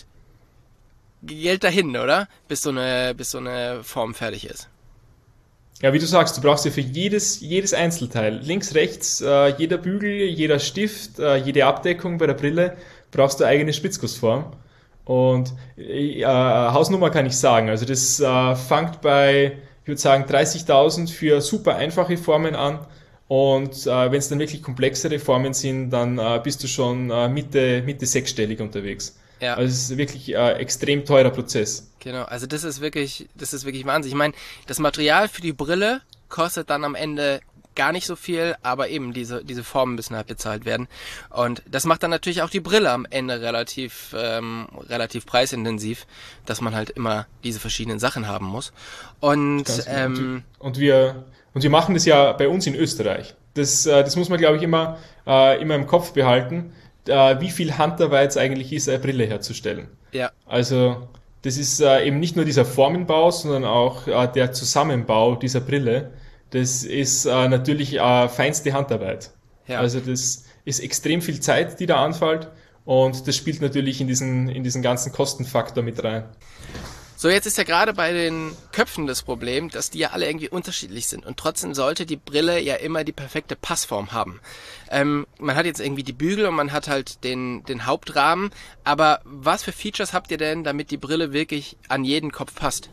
dahin, oder? Bis so eine Form fertig ist. Ja, wie du sagst, du brauchst ja für jedes Einzelteil, links, rechts, jeder Bügel, jeder Stift, jede Abdeckung bei der Brille, brauchst du eine eigene Spritzgussform. Und Hausnummer kann ich sagen, also das fängt bei, ich würde sagen, 30.000 für super einfache Formen an. Und wenn es dann wirklich komplexere Formen sind, dann bist du schon Mitte sechsstellig unterwegs. Ja. Also es ist wirklich extrem teurer Prozess. Genau, also das ist wirklich Wahnsinn. Ich meine, das Material für die Brille kostet dann am Ende gar nicht so viel, aber eben diese Formen müssen halt bezahlt werden. Und das macht dann natürlich auch die Brille am Ende relativ preisintensiv, dass man halt immer diese verschiedenen Sachen haben muss. Und wir machen das ja bei uns in Österreich. Das muss man, glaube ich, immer im Kopf behalten, wie viel Handarbeit es eigentlich ist, eine Brille herzustellen. Ja. Also das ist eben nicht nur dieser Formenbau, sondern auch der Zusammenbau dieser Brille. Das ist natürlich feinste Handarbeit. Ja. Also das ist extrem viel Zeit, die da anfällt, und das spielt natürlich in diesen ganzen Kostenfaktor mit rein. So, jetzt ist ja gerade bei den Köpfen das Problem, dass die ja alle irgendwie unterschiedlich sind. Und trotzdem sollte die Brille ja immer die perfekte Passform haben. Man hat jetzt irgendwie die Bügel und man hat halt den Hauptrahmen. Aber was für Features habt ihr denn, damit die Brille wirklich an jeden Kopf passt?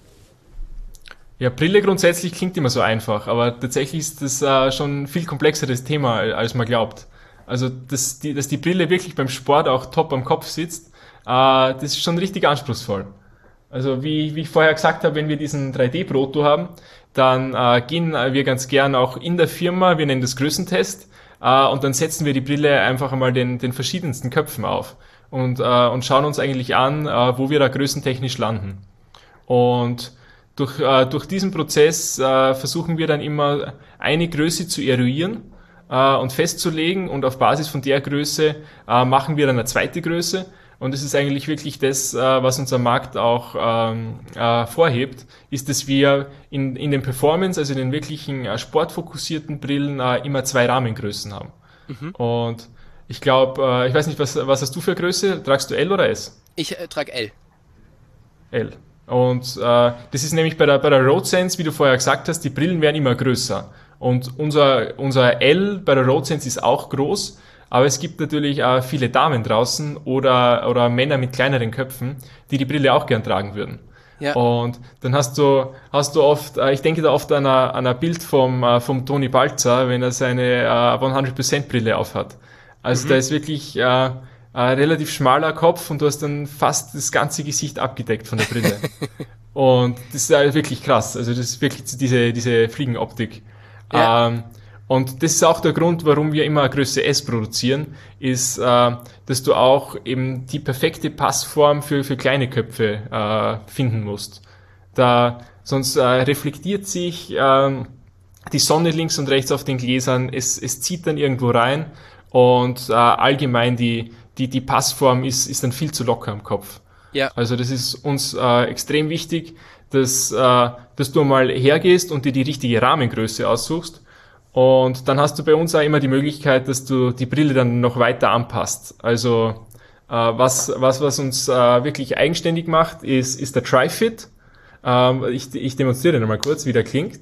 Ja, Brille grundsätzlich klingt immer so einfach, aber tatsächlich ist das schon ein viel komplexeres Thema, als man glaubt. Also, dass die Brille wirklich beim Sport auch top am Kopf sitzt, das ist schon richtig anspruchsvoll. Also wie ich vorher gesagt habe, wenn wir diesen 3D-Proto haben, dann gehen wir ganz gern auch in der Firma, wir nennen das Größentest, und dann setzen wir die Brille einfach einmal den verschiedensten Köpfen auf und schauen uns eigentlich an, wo wir da größentechnisch landen. Und durch diesen Prozess versuchen wir dann immer eine Größe zu eruieren und festzulegen, und auf Basis von der Größe machen wir dann eine zweite Größe. Und es ist eigentlich wirklich das, was unser Markt auch vorhebt, ist, dass wir in den Performance, also in den wirklichen sportfokussierten Brillen, immer 2 Rahmengrößen haben. Mhm. Und ich glaube, ich weiß nicht, was hast du für Größe? Tragst du L oder S? Ich trage L. L. Und das ist nämlich bei der RoadSense, wie du vorher gesagt hast, die Brillen werden immer größer. Und unser L bei der RoadSense ist auch groß. Aber es gibt natürlich viele Damen draußen oder Männer mit kleineren Köpfen, die Brille auch gern tragen würden. Ja. Und dann hast du oft, ich denke da oft an ein Bild vom Toni Balzer, wenn er seine 100% Brille aufhat. Also da ist wirklich ein relativ schmaler Kopf und du hast dann fast das ganze Gesicht abgedeckt von der Brille. Und das ist wirklich krass. Also das ist wirklich diese Fliegenoptik. Ja. Und das ist auch der Grund, warum wir immer Größe S produzieren, ist, dass du auch eben die perfekte Passform für kleine Köpfe finden musst. Sonst reflektiert sich die Sonne links und rechts auf den Gläsern, es zieht dann irgendwo rein, und allgemein die Passform ist dann viel zu locker am Kopf. Ja. Also das ist uns extrem wichtig, dass du mal hergehst und dir die richtige Rahmengröße aussuchst. Und dann hast du bei uns auch immer die Möglichkeit, dass du die Brille dann noch weiter anpasst. Also was uns wirklich eigenständig macht, ist der Tri-Fit. Ich demonstriere nochmal kurz, wie der klingt.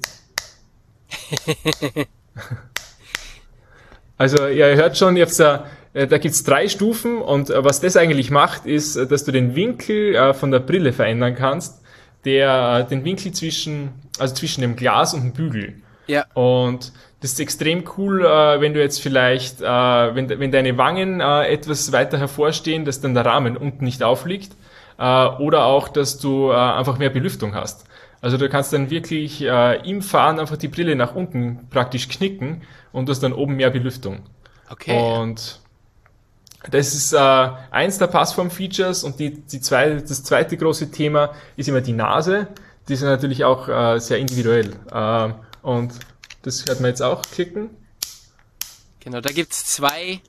Also ihr hört schon, da gibt's 3 Stufen, und was das eigentlich macht, ist, dass du den Winkel von der Brille verändern kannst, den Winkel zwischen dem Glas und dem Bügel. Ja. Und das ist extrem cool, wenn du jetzt vielleicht, wenn deine Wangen etwas weiter hervorstehen, dass dann der Rahmen unten nicht aufliegt, oder auch, dass du einfach mehr Belüftung hast. Also du kannst dann wirklich im Fahren einfach die Brille nach unten praktisch knicken, und du hast dann oben mehr Belüftung. Okay. Und das ist eins der Passform-Features, und das zweite große Thema ist immer die Nase. Die ist natürlich auch sehr individuell. Und das hört man jetzt auch klicken. Genau, da gibt's zwei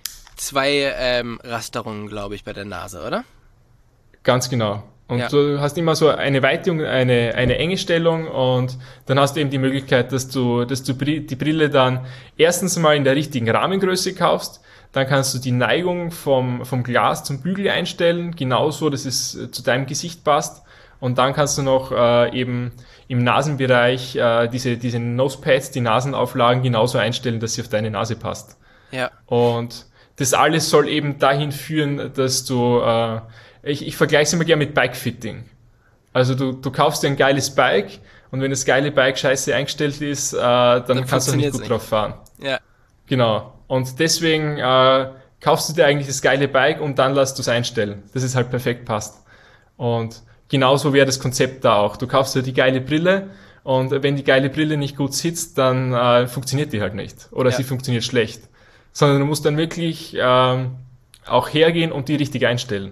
Rasterungen, glaube ich, bei der Nase, oder? Ganz genau. Und Ja. du hast immer so eine Weite und eine enge Stellung, und dann hast du eben die Möglichkeit, dass du die Brille dann erstens mal in der richtigen Rahmengröße kaufst. Dann kannst du die Neigung vom Glas zum Bügel einstellen, genauso, dass es zu deinem Gesicht passt. Und dann kannst du noch eben im Nasenbereich diese Nosepads, die Nasenauflagen genauso einstellen, dass sie auf deine Nase passt. Ja. Und das alles soll eben dahin führen, dass du, ich vergleiche es immer gerne mit Bikefitting. Also du kaufst dir ein geiles Bike, und wenn das geile Bike scheiße eingestellt ist, dann kannst du nicht gut drauf fahren. Ja. Genau. Und deswegen kaufst du dir eigentlich das geile Bike, und dann lässt du es einstellen, dass es halt perfekt passt. Und genauso wäre das Konzept da auch. Du kaufst dir die geile Brille, und wenn die geile Brille nicht gut sitzt, dann funktioniert die halt nicht. Oder sie funktioniert schlecht. Sondern du musst dann wirklich auch hergehen und die richtig einstellen.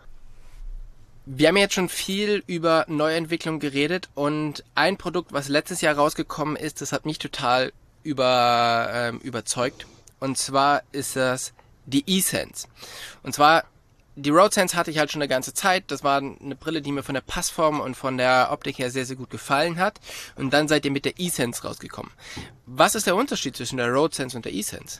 Wir haben jetzt schon viel über Neuentwicklung geredet, und ein Produkt, was letztes Jahr rausgekommen ist, das hat mich total überzeugt. Und zwar ist das die eSense. Und zwar, die RodeSense hatte ich halt schon eine ganze Zeit. Das war eine Brille, die mir von der Passform und von der Optik her sehr, sehr gut gefallen hat. Und dann seid ihr mit der eSense rausgekommen. Was ist der Unterschied zwischen der RodeSense und der eSense?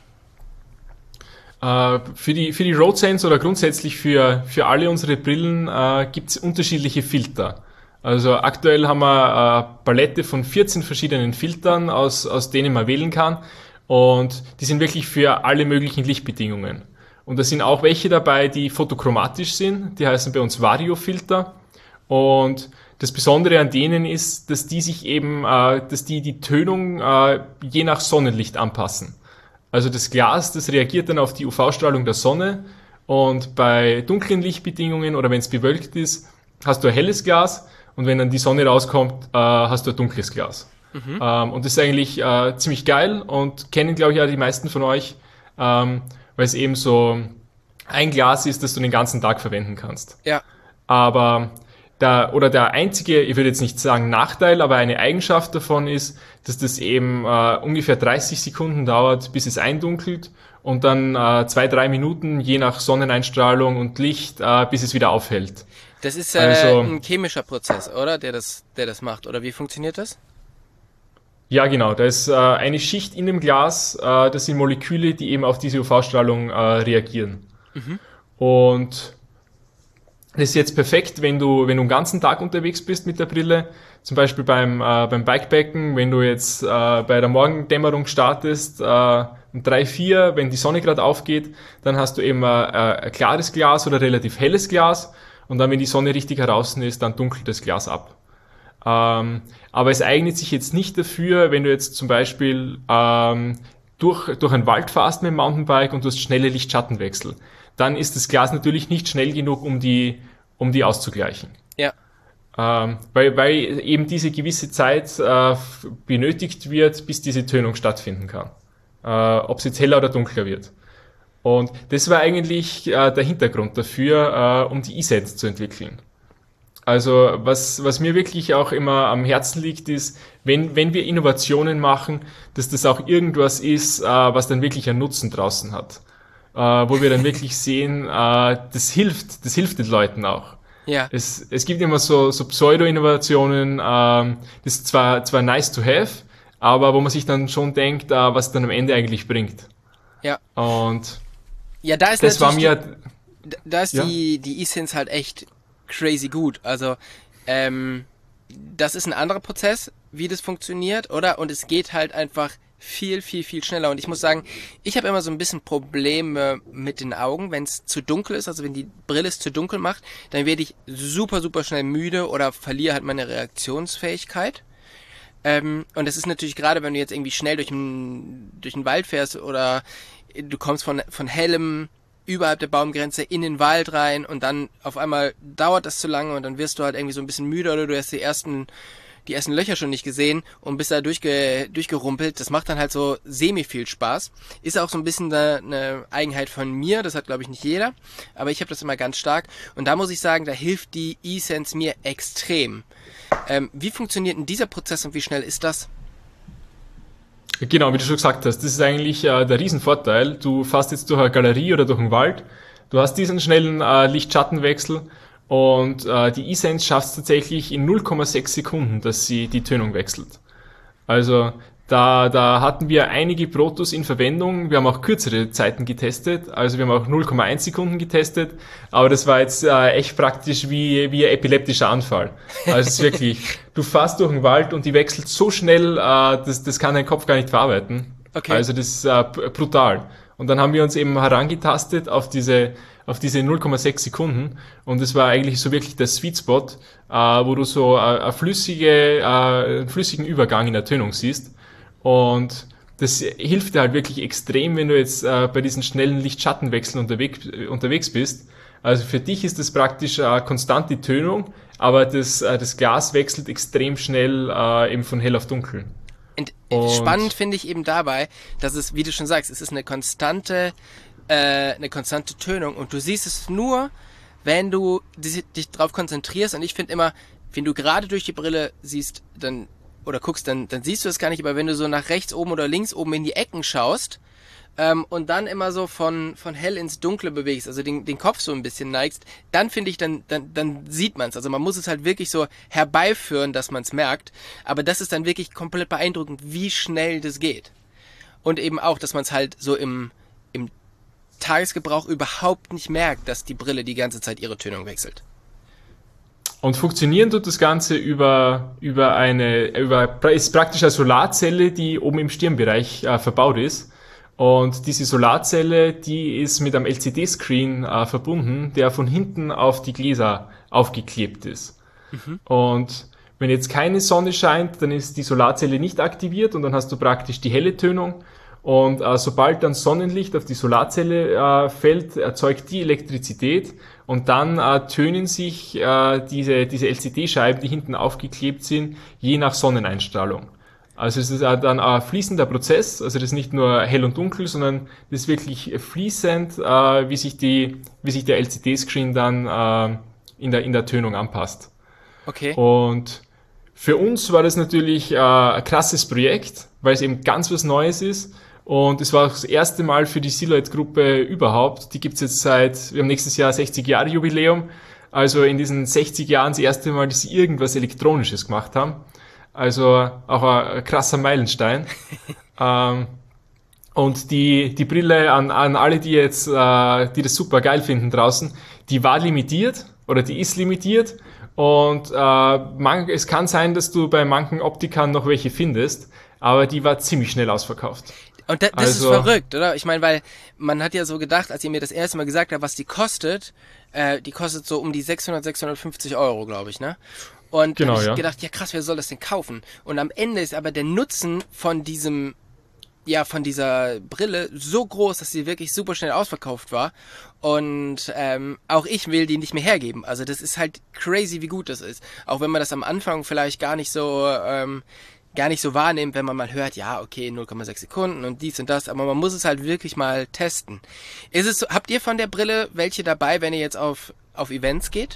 Für die RodeSense oder grundsätzlich für alle unsere Brillen gibt es unterschiedliche Filter. Also aktuell haben wir eine Palette von 14 verschiedenen Filtern, aus denen man wählen kann. Und die sind wirklich für alle möglichen Lichtbedingungen. Und da sind auch welche dabei, die photochromatisch sind. Die heißen bei uns Variofilter. Und das Besondere an denen ist, dass die sich eben, dass die Tönung je nach Sonnenlicht anpassen. Also das Glas, das reagiert dann auf die UV-Strahlung der Sonne. Und bei dunklen Lichtbedingungen oder wenn es bewölkt ist, hast du ein helles Glas. Und wenn dann die Sonne rauskommt, hast du ein dunkles Glas. Und das ist eigentlich ziemlich geil und kennen, glaube ich, auch die meisten von euch, weil es eben so ein Glas ist, das du den ganzen Tag verwenden kannst. Ja. Aber der einzige, ich würde jetzt nicht sagen Nachteil, aber eine Eigenschaft davon ist, dass das eben ungefähr 30 Sekunden dauert, bis es eindunkelt und dann 2-3 Minuten, je nach Sonneneinstrahlung und Licht, bis es wieder aufhält. Das ist Also, ein chemischer Prozess, oder? Der das macht. Oder wie funktioniert das? Ja, genau. Da ist eine Schicht in dem Glas, das sind Moleküle, die eben auf diese UV-Strahlung reagieren. Und das ist jetzt perfekt, wenn du den ganzen Tag unterwegs bist mit der Brille, zum Beispiel beim Bikepacken, wenn du jetzt bei der Morgendämmerung startest, um 3-4, wenn die Sonne gerade aufgeht, dann hast du eben ein klares Glas oder relativ helles Glas und dann, wenn die Sonne richtig heraus ist, dann dunkelt das Glas ab. Aber es eignet sich jetzt nicht dafür, wenn du jetzt zum Beispiel durch einen Wald fährst mit dem Mountainbike und du hast schnelle Licht-Schattenwechsel. Dann ist das Glas natürlich nicht schnell genug, um die auszugleichen. Ja. Weil eben diese gewisse Zeit benötigt wird, bis diese Tönung stattfinden kann. Ob es jetzt heller oder dunkler wird. Und das war eigentlich der Hintergrund dafür, um die eSense zu entwickeln. Also was mir wirklich auch immer am Herzen liegt, ist, wenn wir Innovationen machen, dass das auch irgendwas ist, was dann wirklich einen Nutzen draußen hat. Wo wir dann wirklich sehen, das hilft den Leuten auch. Ja. Es gibt immer so Pseudo-Innovationen, das ist zwar nice to have, aber wo man sich dann schon denkt, was dann am Ende eigentlich bringt. Ja. Und ja, da ist das war mir... die eSense halt echt crazy gut. Also, das ist ein anderer Prozess, wie das funktioniert, oder? Und es geht halt einfach viel, viel, viel schneller. Und ich muss sagen, ich habe immer so ein bisschen Probleme mit den Augen, wenn es zu dunkel ist, also wenn die Brille es zu dunkel macht, dann werde ich super, super schnell müde oder verliere halt meine Reaktionsfähigkeit. Und das ist natürlich gerade, wenn du jetzt irgendwie schnell durch den Wald fährst oder du kommst von hellem überhalb der Baumgrenze in den Wald rein und dann auf einmal dauert das zu lange und dann wirst du halt irgendwie so ein bisschen müde oder du hast die ersten Löcher schon nicht gesehen und bist da durchgerumpelt. Das macht dann halt so semi viel Spaß. Ist auch so ein bisschen eine Eigenheit von mir, das hat glaube ich nicht jeder, aber ich habe das immer ganz stark und da muss ich sagen, da hilft die eSense mir extrem. Wie funktioniert denn dieser Prozess und wie schnell ist das? Genau, wie du schon gesagt hast, das ist eigentlich der Riesenvorteil. Du fährst jetzt durch eine Galerie oder durch einen Wald, du hast diesen schnellen Licht-Schattenwechsel und die eSense schafft es tatsächlich in 0,6 Sekunden, dass sie die Tönung wechselt. Also da hatten wir einige Protos in Verwendung, wir haben auch kürzere Zeiten getestet, also wir haben auch 0,1 Sekunden getestet, aber das war jetzt echt praktisch wie ein epileptischer Anfall. Also es ist wirklich, du fährst durch den Wald und die wechselt so schnell, das kann dein Kopf gar nicht verarbeiten. Okay. Also das ist brutal. Und dann haben wir uns eben herangetastet auf diese 0,6 Sekunden und es war eigentlich so wirklich der Sweet Spot, wo du so einen flüssigen Übergang in der Tönung siehst. Und das hilft dir halt wirklich extrem, wenn du jetzt bei diesen schnellen Licht-Schattenwechseln unterwegs bist. Also für dich ist das praktisch konstant die Tönung, aber das Glas wechselt extrem schnell eben von hell auf dunkel. Und spannend finde ich eben dabei, dass es, wie du schon sagst, es ist eine konstante Tönung und du siehst es nur, wenn du dich drauf konzentrierst und ich finde immer, wenn du gerade durch die Brille siehst, dann oder guckst, dann siehst du das gar nicht, aber wenn du so nach rechts oben oder links oben in die Ecken schaust, und dann immer so von hell ins Dunkle bewegst, also den Kopf so ein bisschen neigst, dann finde ich, dann sieht man es. Also man muss es halt wirklich so herbeiführen, dass man es merkt. Aber das ist dann wirklich komplett beeindruckend, wie schnell das geht. Und eben auch, dass man es halt so im Tagesgebrauch überhaupt nicht merkt, dass die Brille die ganze Zeit ihre Tönung wechselt. Und funktionieren tut das Ganze ist praktisch eine Solarzelle, die oben im Stirnbereich verbaut ist. Und diese Solarzelle, die ist mit einem LCD-Screen verbunden, der von hinten auf die Gläser aufgeklebt ist. Und wenn jetzt keine Sonne scheint, dann ist die Solarzelle nicht aktiviert und dann hast du praktisch die helle Tönung. Und sobald dann Sonnenlicht auf die Solarzelle fällt, erzeugt die Elektrizität und dann tönen sich diese LCD-Scheiben, die hinten aufgeklebt sind, je nach Sonneneinstrahlung. Also es ist dann ein fließender Prozess, also das ist nicht nur hell und dunkel, sondern das ist wirklich fließend, wie sich der LCD-Screen dann in der Tönung anpasst. Okay. Und für uns war das natürlich ein krasses Projekt, weil es eben ganz was Neues ist. Und es war auch das erste Mal für die Silhouette-Gruppe überhaupt. Die gibt's jetzt wir haben nächstes Jahr 60 Jahre Jubiläum. Also in diesen 60 Jahren das erste Mal, dass sie irgendwas Elektronisches gemacht haben. Also auch ein krasser Meilenstein. Und die Brille an alle, die das super geil finden draußen, die war limitiert oder die ist limitiert. Und es kann sein, dass du bei manchen Optikern noch welche findest, aber die war ziemlich schnell ausverkauft. Und das ist verrückt, oder? Ich meine, weil man hat ja so gedacht, als ihr mir das erste Mal gesagt habt, was die kostet so um die 650 Euro, glaube ich, ne? Und genau, da hab ich gedacht, ja krass, wer soll das denn kaufen? Und am Ende ist aber der Nutzen von dieser Brille so groß, dass sie wirklich super schnell ausverkauft war. Und auch ich will die nicht mehr hergeben. Also das ist halt crazy, wie gut das ist. Auch wenn man das am Anfang vielleicht gar nicht so wahrnimmt, wenn man mal hört, ja, okay, 0,6 Sekunden und dies und das, aber man muss es halt wirklich mal testen. Habt ihr von der Brille welche dabei, wenn ihr jetzt auf Events geht?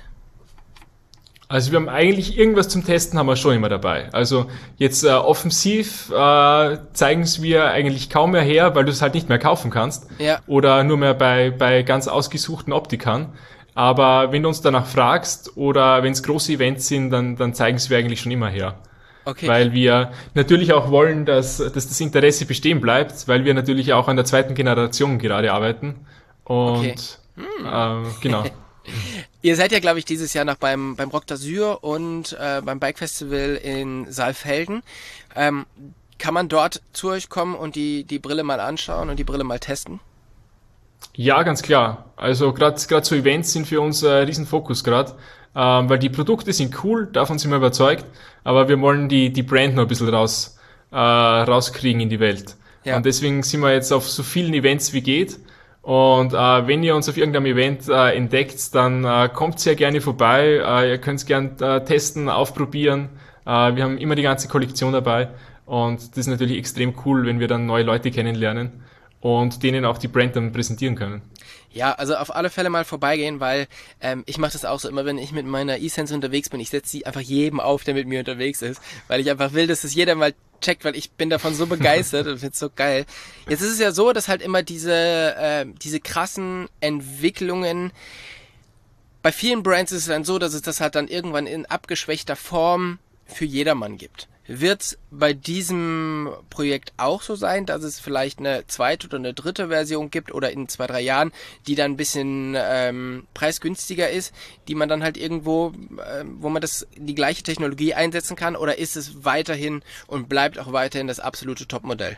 Also wir haben eigentlich irgendwas zum Testen haben wir schon immer dabei. Also jetzt offensiv zeigen es wir eigentlich kaum mehr her, weil du es halt nicht mehr kaufen kannst. Ja. Oder nur mehr bei ganz ausgesuchten Optikern. Aber wenn du uns danach fragst oder wenn es große Events sind, dann zeigen es wir eigentlich schon immer her. Okay. Weil wir natürlich auch wollen, dass das Interesse bestehen bleibt, weil wir natürlich auch an der zweiten Generation gerade arbeiten. Und genau. Ihr seid ja, glaube ich, dieses Jahr noch beim Rock d'Azur und beim Bike Festival in Saalfelden. Kann man dort zu euch kommen und die Brille mal anschauen und die Brille mal testen? Ja, ganz klar. Also gerade so Events sind für uns ein Riesenfokus gerade, weil die Produkte sind cool, davon sind wir überzeugt, aber wir wollen die Brand noch ein bisschen rauskriegen in die Welt. Ja. Und deswegen sind wir jetzt auf so vielen Events wie geht. Und wenn ihr uns auf irgendeinem Event entdeckt, dann kommt sehr gerne vorbei. Ihr könnt es gerne testen, aufprobieren. Wir haben immer die ganze Kollektion dabei. Und das ist natürlich extrem cool, wenn wir dann neue Leute kennenlernen und denen auch die Brand dann präsentieren können. Ja, also auf alle Fälle mal vorbeigehen, weil ich mache das auch so immer, wenn ich mit meiner E-Sense unterwegs bin, ich setze sie einfach jedem auf, der mit mir unterwegs ist, weil ich einfach will, dass es jeder mal checkt, weil ich bin davon so begeistert und find's so geil. Jetzt ist es ja so, dass halt immer diese krassen Entwicklungen, bei vielen Brands ist es dann so, dass es das halt dann irgendwann in abgeschwächter Form für jedermann gibt. Wird's bei diesem Projekt auch so sein, dass es vielleicht eine zweite oder eine dritte Version gibt oder in 2-3 Jahren, die dann ein bisschen preisgünstiger ist, die man dann halt irgendwo, wo man die gleiche Technologie einsetzen kann, oder ist es weiterhin und bleibt auch weiterhin das absolute Topmodell?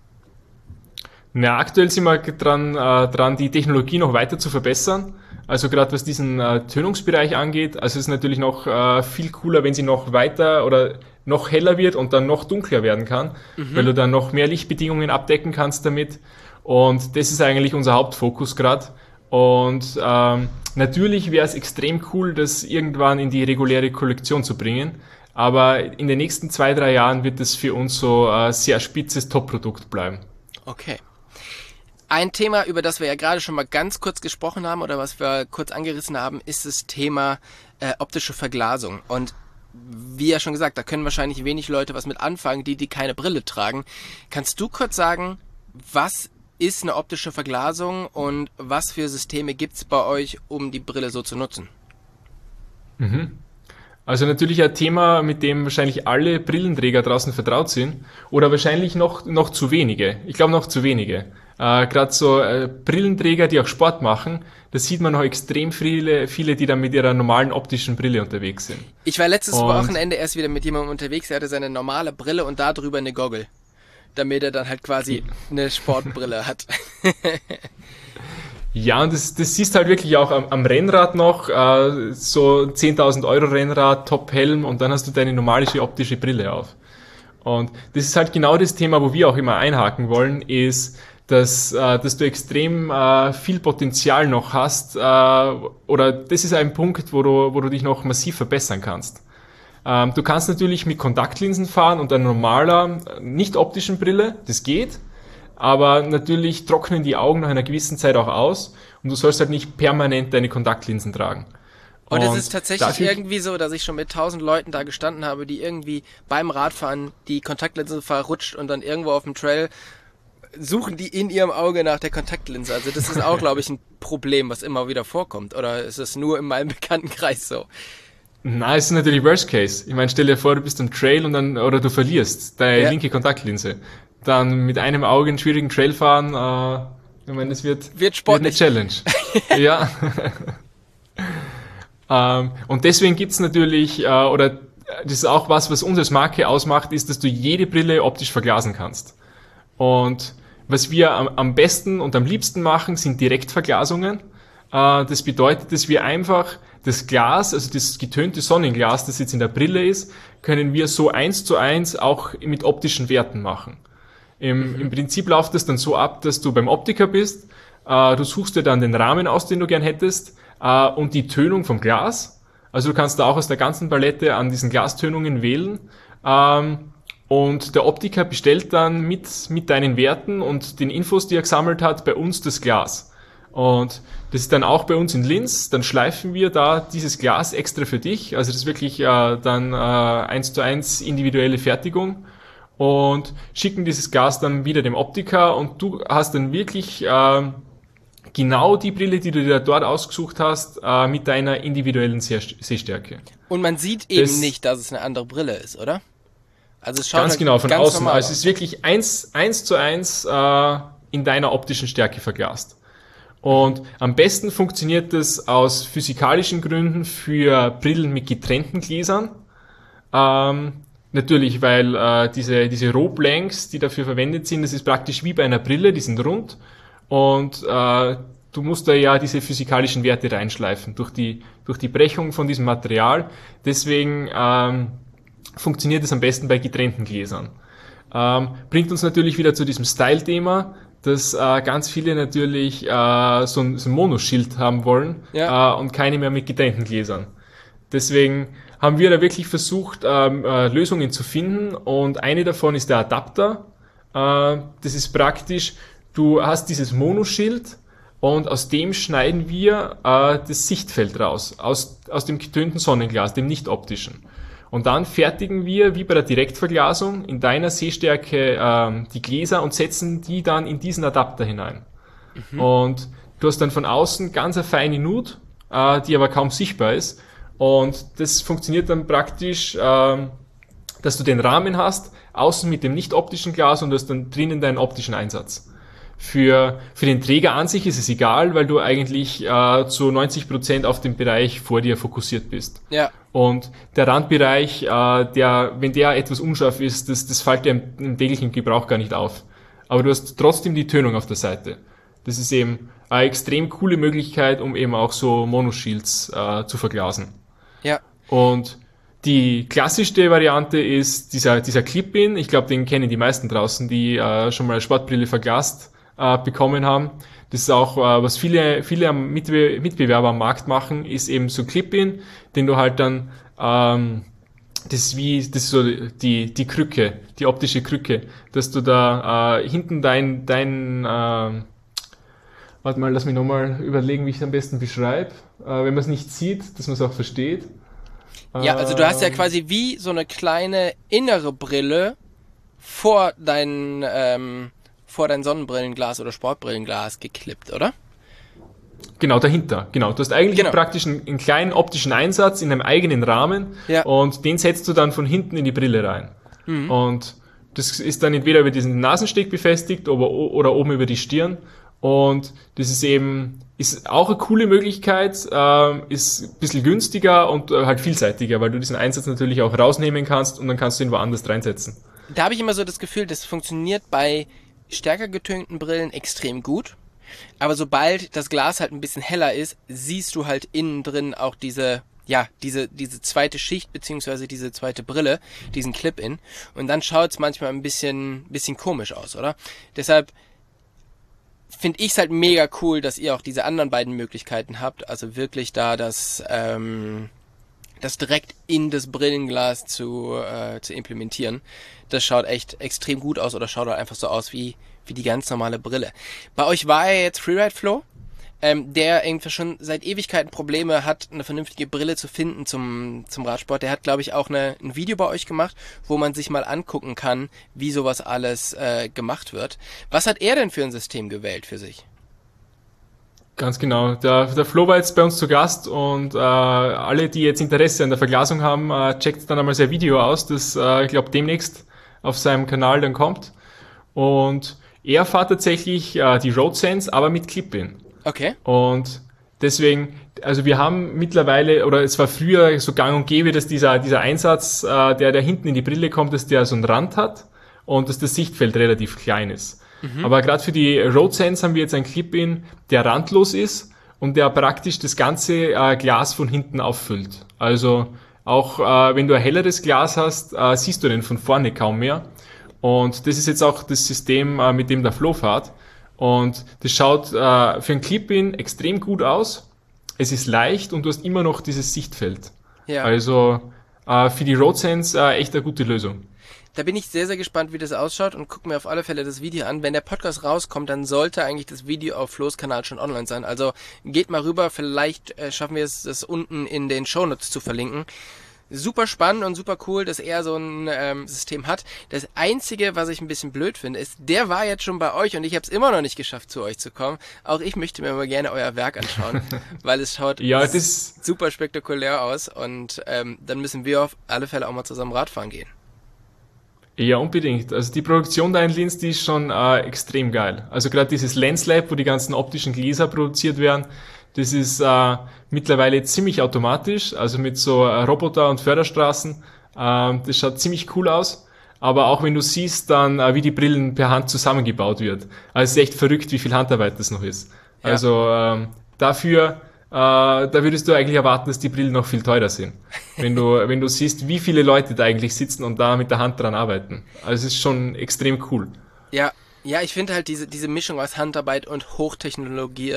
Na, aktuell sind wir dran, die Technologie noch weiter zu verbessern. Also gerade was diesen Tönungsbereich angeht, also es ist natürlich noch viel cooler, wenn sie noch weiter oder noch heller wird und dann noch dunkler werden kann, weil du dann noch mehr Lichtbedingungen abdecken kannst damit. Und das ist eigentlich unser Hauptfokus gerade. Und natürlich wäre es extrem cool, das irgendwann in die reguläre Kollektion zu bringen. Aber in den nächsten 2-3 Jahren wird es für uns so ein sehr spitzes Top-Produkt bleiben. Okay. Ein Thema, über das wir ja gerade schon mal ganz kurz gesprochen haben oder was wir kurz angerissen haben, ist das Thema optische Verglasung. Und wie ja schon gesagt, da können wahrscheinlich wenig Leute was mit anfangen, die keine Brille tragen. Kannst du kurz sagen, was ist eine optische Verglasung und was für Systeme gibt's bei euch, um die Brille so zu nutzen? Also natürlich ein Thema, mit dem wahrscheinlich alle Brillenträger draußen vertraut sind oder wahrscheinlich noch zu wenige. Ich glaube noch zu wenige. Gerade so Brillenträger, die auch Sport machen, da sieht man noch extrem viele, die dann mit ihrer normalen optischen Brille unterwegs sind. Ich war letztes Wochenende erst wieder mit jemandem unterwegs, der hatte seine normale Brille und da drüber eine Goggle, damit er dann halt quasi eine Sportbrille hat. Ja, und das siehst halt wirklich auch am Rennrad noch, so 10.000 Euro Rennrad, Top-Helm und dann hast du deine normale optische Brille auf. Und das ist halt genau das Thema, wo wir auch immer einhaken wollen, ist, dass du extrem viel Potenzial noch hast, oder das ist ein Punkt, wo du dich noch massiv verbessern kannst. Du kannst natürlich mit Kontaktlinsen fahren und einer normaler, nicht optischen Brille, das geht, aber natürlich trocknen die Augen nach einer gewissen Zeit auch aus und du sollst halt nicht permanent deine Kontaktlinsen tragen. Und es ist tatsächlich irgendwie so, dass ich schon mit 1000 Leuten da gestanden habe, die irgendwie beim Radfahren die Kontaktlinse verrutscht und dann irgendwo auf dem Trail suchen die in ihrem Auge nach der Kontaktlinse. Also das ist auch, glaube ich, ein Problem, was immer wieder vorkommt. Oder ist es nur in meinem Bekanntenkreis so? Na, es ist natürlich Worst Case. Ich meine, stell dir vor, du bist am Trail und dann, oder du verlierst deine linke Kontaktlinse. Dann mit einem Auge einen schwierigen Trail fahren, ich meine, das wird sportlich. Wird eine Challenge. Ja. Und deswegen gibt's natürlich, oder das ist auch was uns als Marke ausmacht, ist, dass du jede Brille optisch verglasen kannst. Und was wir am besten und am liebsten machen, sind Direktverglasungen. Das bedeutet, dass wir einfach das Glas, also das getönte Sonnenglas, das jetzt in der Brille ist, können wir so 1:1 auch mit optischen Werten machen. Im Prinzip läuft das dann so ab, dass du beim Optiker bist, du suchst dir dann den Rahmen aus, den du gern hättest, und die Tönung vom Glas. Also du kannst da auch aus der ganzen Palette an diesen Glastönungen wählen. Und der Optiker bestellt dann mit deinen Werten und den Infos, die er gesammelt hat, bei uns das Glas. Und das ist dann auch bei uns in Linz. Dann schleifen wir da dieses Glas extra für dich. Also das ist wirklich dann 1:1 individuelle Fertigung. Und schicken dieses Glas dann wieder dem Optiker und du hast dann wirklich genau die Brille, die du dir dort ausgesucht hast, mit deiner individuellen Sehstärke. Und man sieht eben nicht, dass es eine andere Brille ist, oder? Also es schaut ganz halt genau, von ganz außen. normal Also es ist wirklich 1:1 in deiner optischen Stärke verglast. Und am besten funktioniert das aus physikalischen Gründen für Brillen mit getrennten Gläsern. Natürlich, weil diese Rohblanks, die dafür verwendet sind, das ist praktisch wie bei einer Brille, die sind rund und du musst da ja diese physikalischen Werte reinschleifen durch die Brechung von diesem Material. Deswegen funktioniert es am besten bei getrennten Gläsern. Bringt uns natürlich wieder zu diesem Style-Thema, dass ganz viele natürlich so ein Monoschild haben wollen und keine mehr mit getrennten Gläsern. Deswegen haben wir da wirklich versucht, Lösungen zu finden und eine davon ist der Adapter. Das ist praktisch, du hast dieses Monoschild und aus dem schneiden wir das Sichtfeld raus, aus dem getönten Sonnenglas, dem nicht optischen. Und dann fertigen wir, wie bei der Direktverglasung, in deiner Sehstärke die Gläser und setzen die dann in diesen Adapter hinein. Und du hast dann von außen ganz eine feine Nut, die aber kaum sichtbar ist. Und das funktioniert dann praktisch, dass du den Rahmen hast, außen mit dem nicht optischen Glas und du hast dann drinnen deinen optischen Einsatz. Für den Träger an sich ist es egal, weil du eigentlich zu 90% auf den Bereich vor dir fokussiert bist. Ja. Und der Randbereich, wenn der etwas unscharf ist, das fällt dir im täglichen Gebrauch gar nicht auf. Aber du hast trotzdem die Tönung auf der Seite. Das ist eben eine extrem coole Möglichkeit, um eben auch so Monoshields zu verglasen. Ja. Und die klassischste Variante ist dieser Clip-In. Ich glaube, den kennen die meisten draußen, die schon mal eine Sportbrille verglast bekommen haben. Das ist auch, was viele Mitbewerber am Markt machen, ist eben so Clip-In, den du halt dann, das ist so die Krücke, die optische Krücke, dass du da hinten warte mal, lass mich nochmal überlegen, wie ich es am besten beschreibe, wenn man es nicht sieht, dass man es auch versteht. Ja, also du hast ja quasi wie so eine kleine innere Brille vor dein Sonnenbrillenglas oder Sportbrillenglas geklippt, oder? Genau, dahinter. Genau. Du hast eigentlich praktisch einen kleinen optischen Einsatz in einem eigenen Rahmen und den setzt du dann von hinten in die Brille rein. Und das ist dann entweder über diesen Nasensteg befestigt oder oben über die Stirn. Und das ist auch eine coole Möglichkeit, ist ein bisschen günstiger und halt vielseitiger, weil du diesen Einsatz natürlich auch rausnehmen kannst und dann kannst du ihn woanders reinsetzen. Da habe ich immer so das Gefühl, das funktioniert bei stärker getönten Brillen extrem gut. Aber sobald das Glas halt ein bisschen heller ist, siehst du halt innen drin auch diese zweite Schicht beziehungsweise diese zweite Brille, diesen Clip-In. Und dann schaut es manchmal ein bisschen komisch aus, oder? Deshalb finde ich es halt mega cool, dass ihr auch diese anderen beiden Möglichkeiten habt. Also wirklich da das direkt in das Brillenglas zu implementieren. Das schaut echt extrem gut aus oder schaut halt einfach so aus wie die ganz normale Brille. Bei euch war ja jetzt Freeride Flo, der irgendwie schon seit Ewigkeiten Probleme hat, eine vernünftige Brille zu finden zum Radsport. Der hat, glaube ich, auch ein Video bei euch gemacht, wo man sich mal angucken kann, wie sowas alles gemacht wird. Was hat er denn für ein System gewählt für sich? Ganz genau. Der Flo war jetzt bei uns zu Gast und alle, die jetzt Interesse an der Verglasung haben, checkt dann einmal sein Video aus, das ich glaube demnächst auf seinem Kanal dann kommt. Und er fährt tatsächlich die RoadSense, aber mit Clip-In. Okay. Und deswegen, also wir haben mittlerweile, oder es war früher so gang und gäbe, dass dieser Einsatz, der hinten in die Brille kommt, dass der so einen Rand hat und dass das Sichtfeld relativ klein ist. Aber gerade für die RoadSense haben wir jetzt einen Clip-In, der randlos ist und der praktisch das ganze Glas von hinten auffüllt. Also auch wenn du ein helleres Glas hast, siehst du den von vorne kaum mehr. Und das ist jetzt auch das System, mit dem der Flo fährt. Und das schaut für ein Clip-In extrem gut aus. Es ist leicht und du hast immer noch dieses Sichtfeld. Ja. Also für die RoadSense echt eine gute Lösung. Da bin ich sehr, sehr gespannt, wie das ausschaut und gucke mir auf alle Fälle das Video an. Wenn der Podcast rauskommt, dann sollte eigentlich das Video auf Flo's Kanal schon online sein. Also geht mal rüber, vielleicht schaffen wir es, das unten in den Shownotes zu verlinken. Super spannend und super cool, dass er so ein System hat. Das Einzige, was ich ein bisschen blöd finde, ist, der war jetzt schon bei euch und ich habe es immer noch nicht geschafft, zu euch zu kommen. Auch ich möchte mir mal gerne euer Werk anschauen, weil es schaut super spektakulär aus und dann müssen wir auf alle Fälle auch mal zusammen Radfahren gehen. Ja, unbedingt. Also die Produktion da in Linz, die ist schon extrem geil. Also gerade dieses Lens Lab, wo die ganzen optischen Gläser produziert werden, das ist mittlerweile ziemlich automatisch, also mit so Roboter und Förderstraßen. Das schaut ziemlich cool aus. Aber auch wenn du siehst dann, wie die Brillen per Hand zusammengebaut wird. Also es ist echt verrückt, wie viel Handarbeit das noch ist. Ja. Also dafür, da würdest du eigentlich erwarten, dass die Brillen noch viel teurer sind. Wenn du siehst, wie viele Leute da eigentlich sitzen und da mit der Hand dran arbeiten. Also es ist schon extrem cool. Ja, ich finde halt diese Mischung aus Handarbeit und Hochtechnologie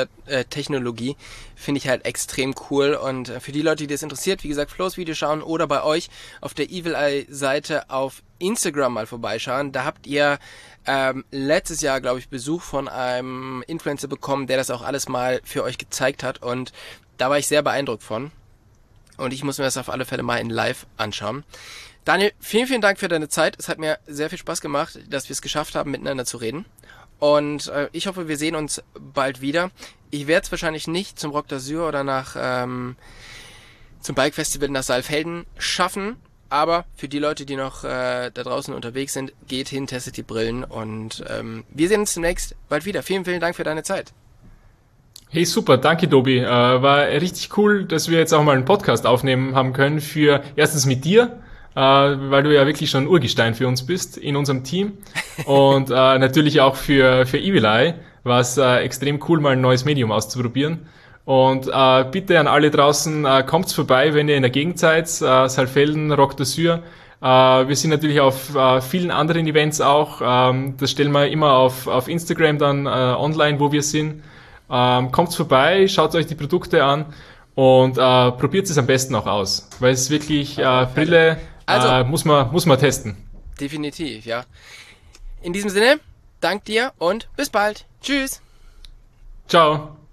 finde ich halt extrem cool und für die Leute, die das interessiert, wie gesagt, Flo's Video schauen oder bei euch auf der Evil Eye Seite auf Instagram mal vorbeischauen. Da habt ihr letztes Jahr, glaube ich, Besuch von einem Influencer bekommen, der das auch alles mal für euch gezeigt hat und da war ich sehr beeindruckt von und ich muss mir das auf alle Fälle mal in live anschauen. Daniel, vielen, vielen Dank für deine Zeit. Es hat mir sehr viel Spaß gemacht, dass wir es geschafft haben, miteinander zu reden. Und ich hoffe, wir sehen uns bald wieder. Ich werde es wahrscheinlich nicht zum Rock d'Azur oder zum Bike Festival nach Saalfelden schaffen. Aber für die Leute, die noch da draußen unterwegs sind, geht hin, testet die Brillen. Und wir sehen uns demnächst bald wieder. Vielen, vielen Dank für deine Zeit. Hey, super, danke Tobi. War richtig cool, dass wir jetzt auch mal einen Podcast aufnehmen haben können erstens mit dir, weil du ja wirklich schon ein Urgestein für uns bist in unserem Team und natürlich auch für Evil Eye war es extrem cool, mal ein neues Medium auszuprobieren und bitte an alle draußen, kommt's vorbei, wenn ihr in der Gegend seid, Saalfelden, Rock d'Azur. Wir sind natürlich auf vielen anderen Events auch, das stellen wir immer auf Instagram dann online, wo wir sind. Kommt's vorbei, schaut euch die Produkte an und probiert es am besten auch aus, weil es wirklich Brille muss man testen. Definitiv, ja. In diesem Sinne, dank dir und bis bald. Tschüss. Ciao.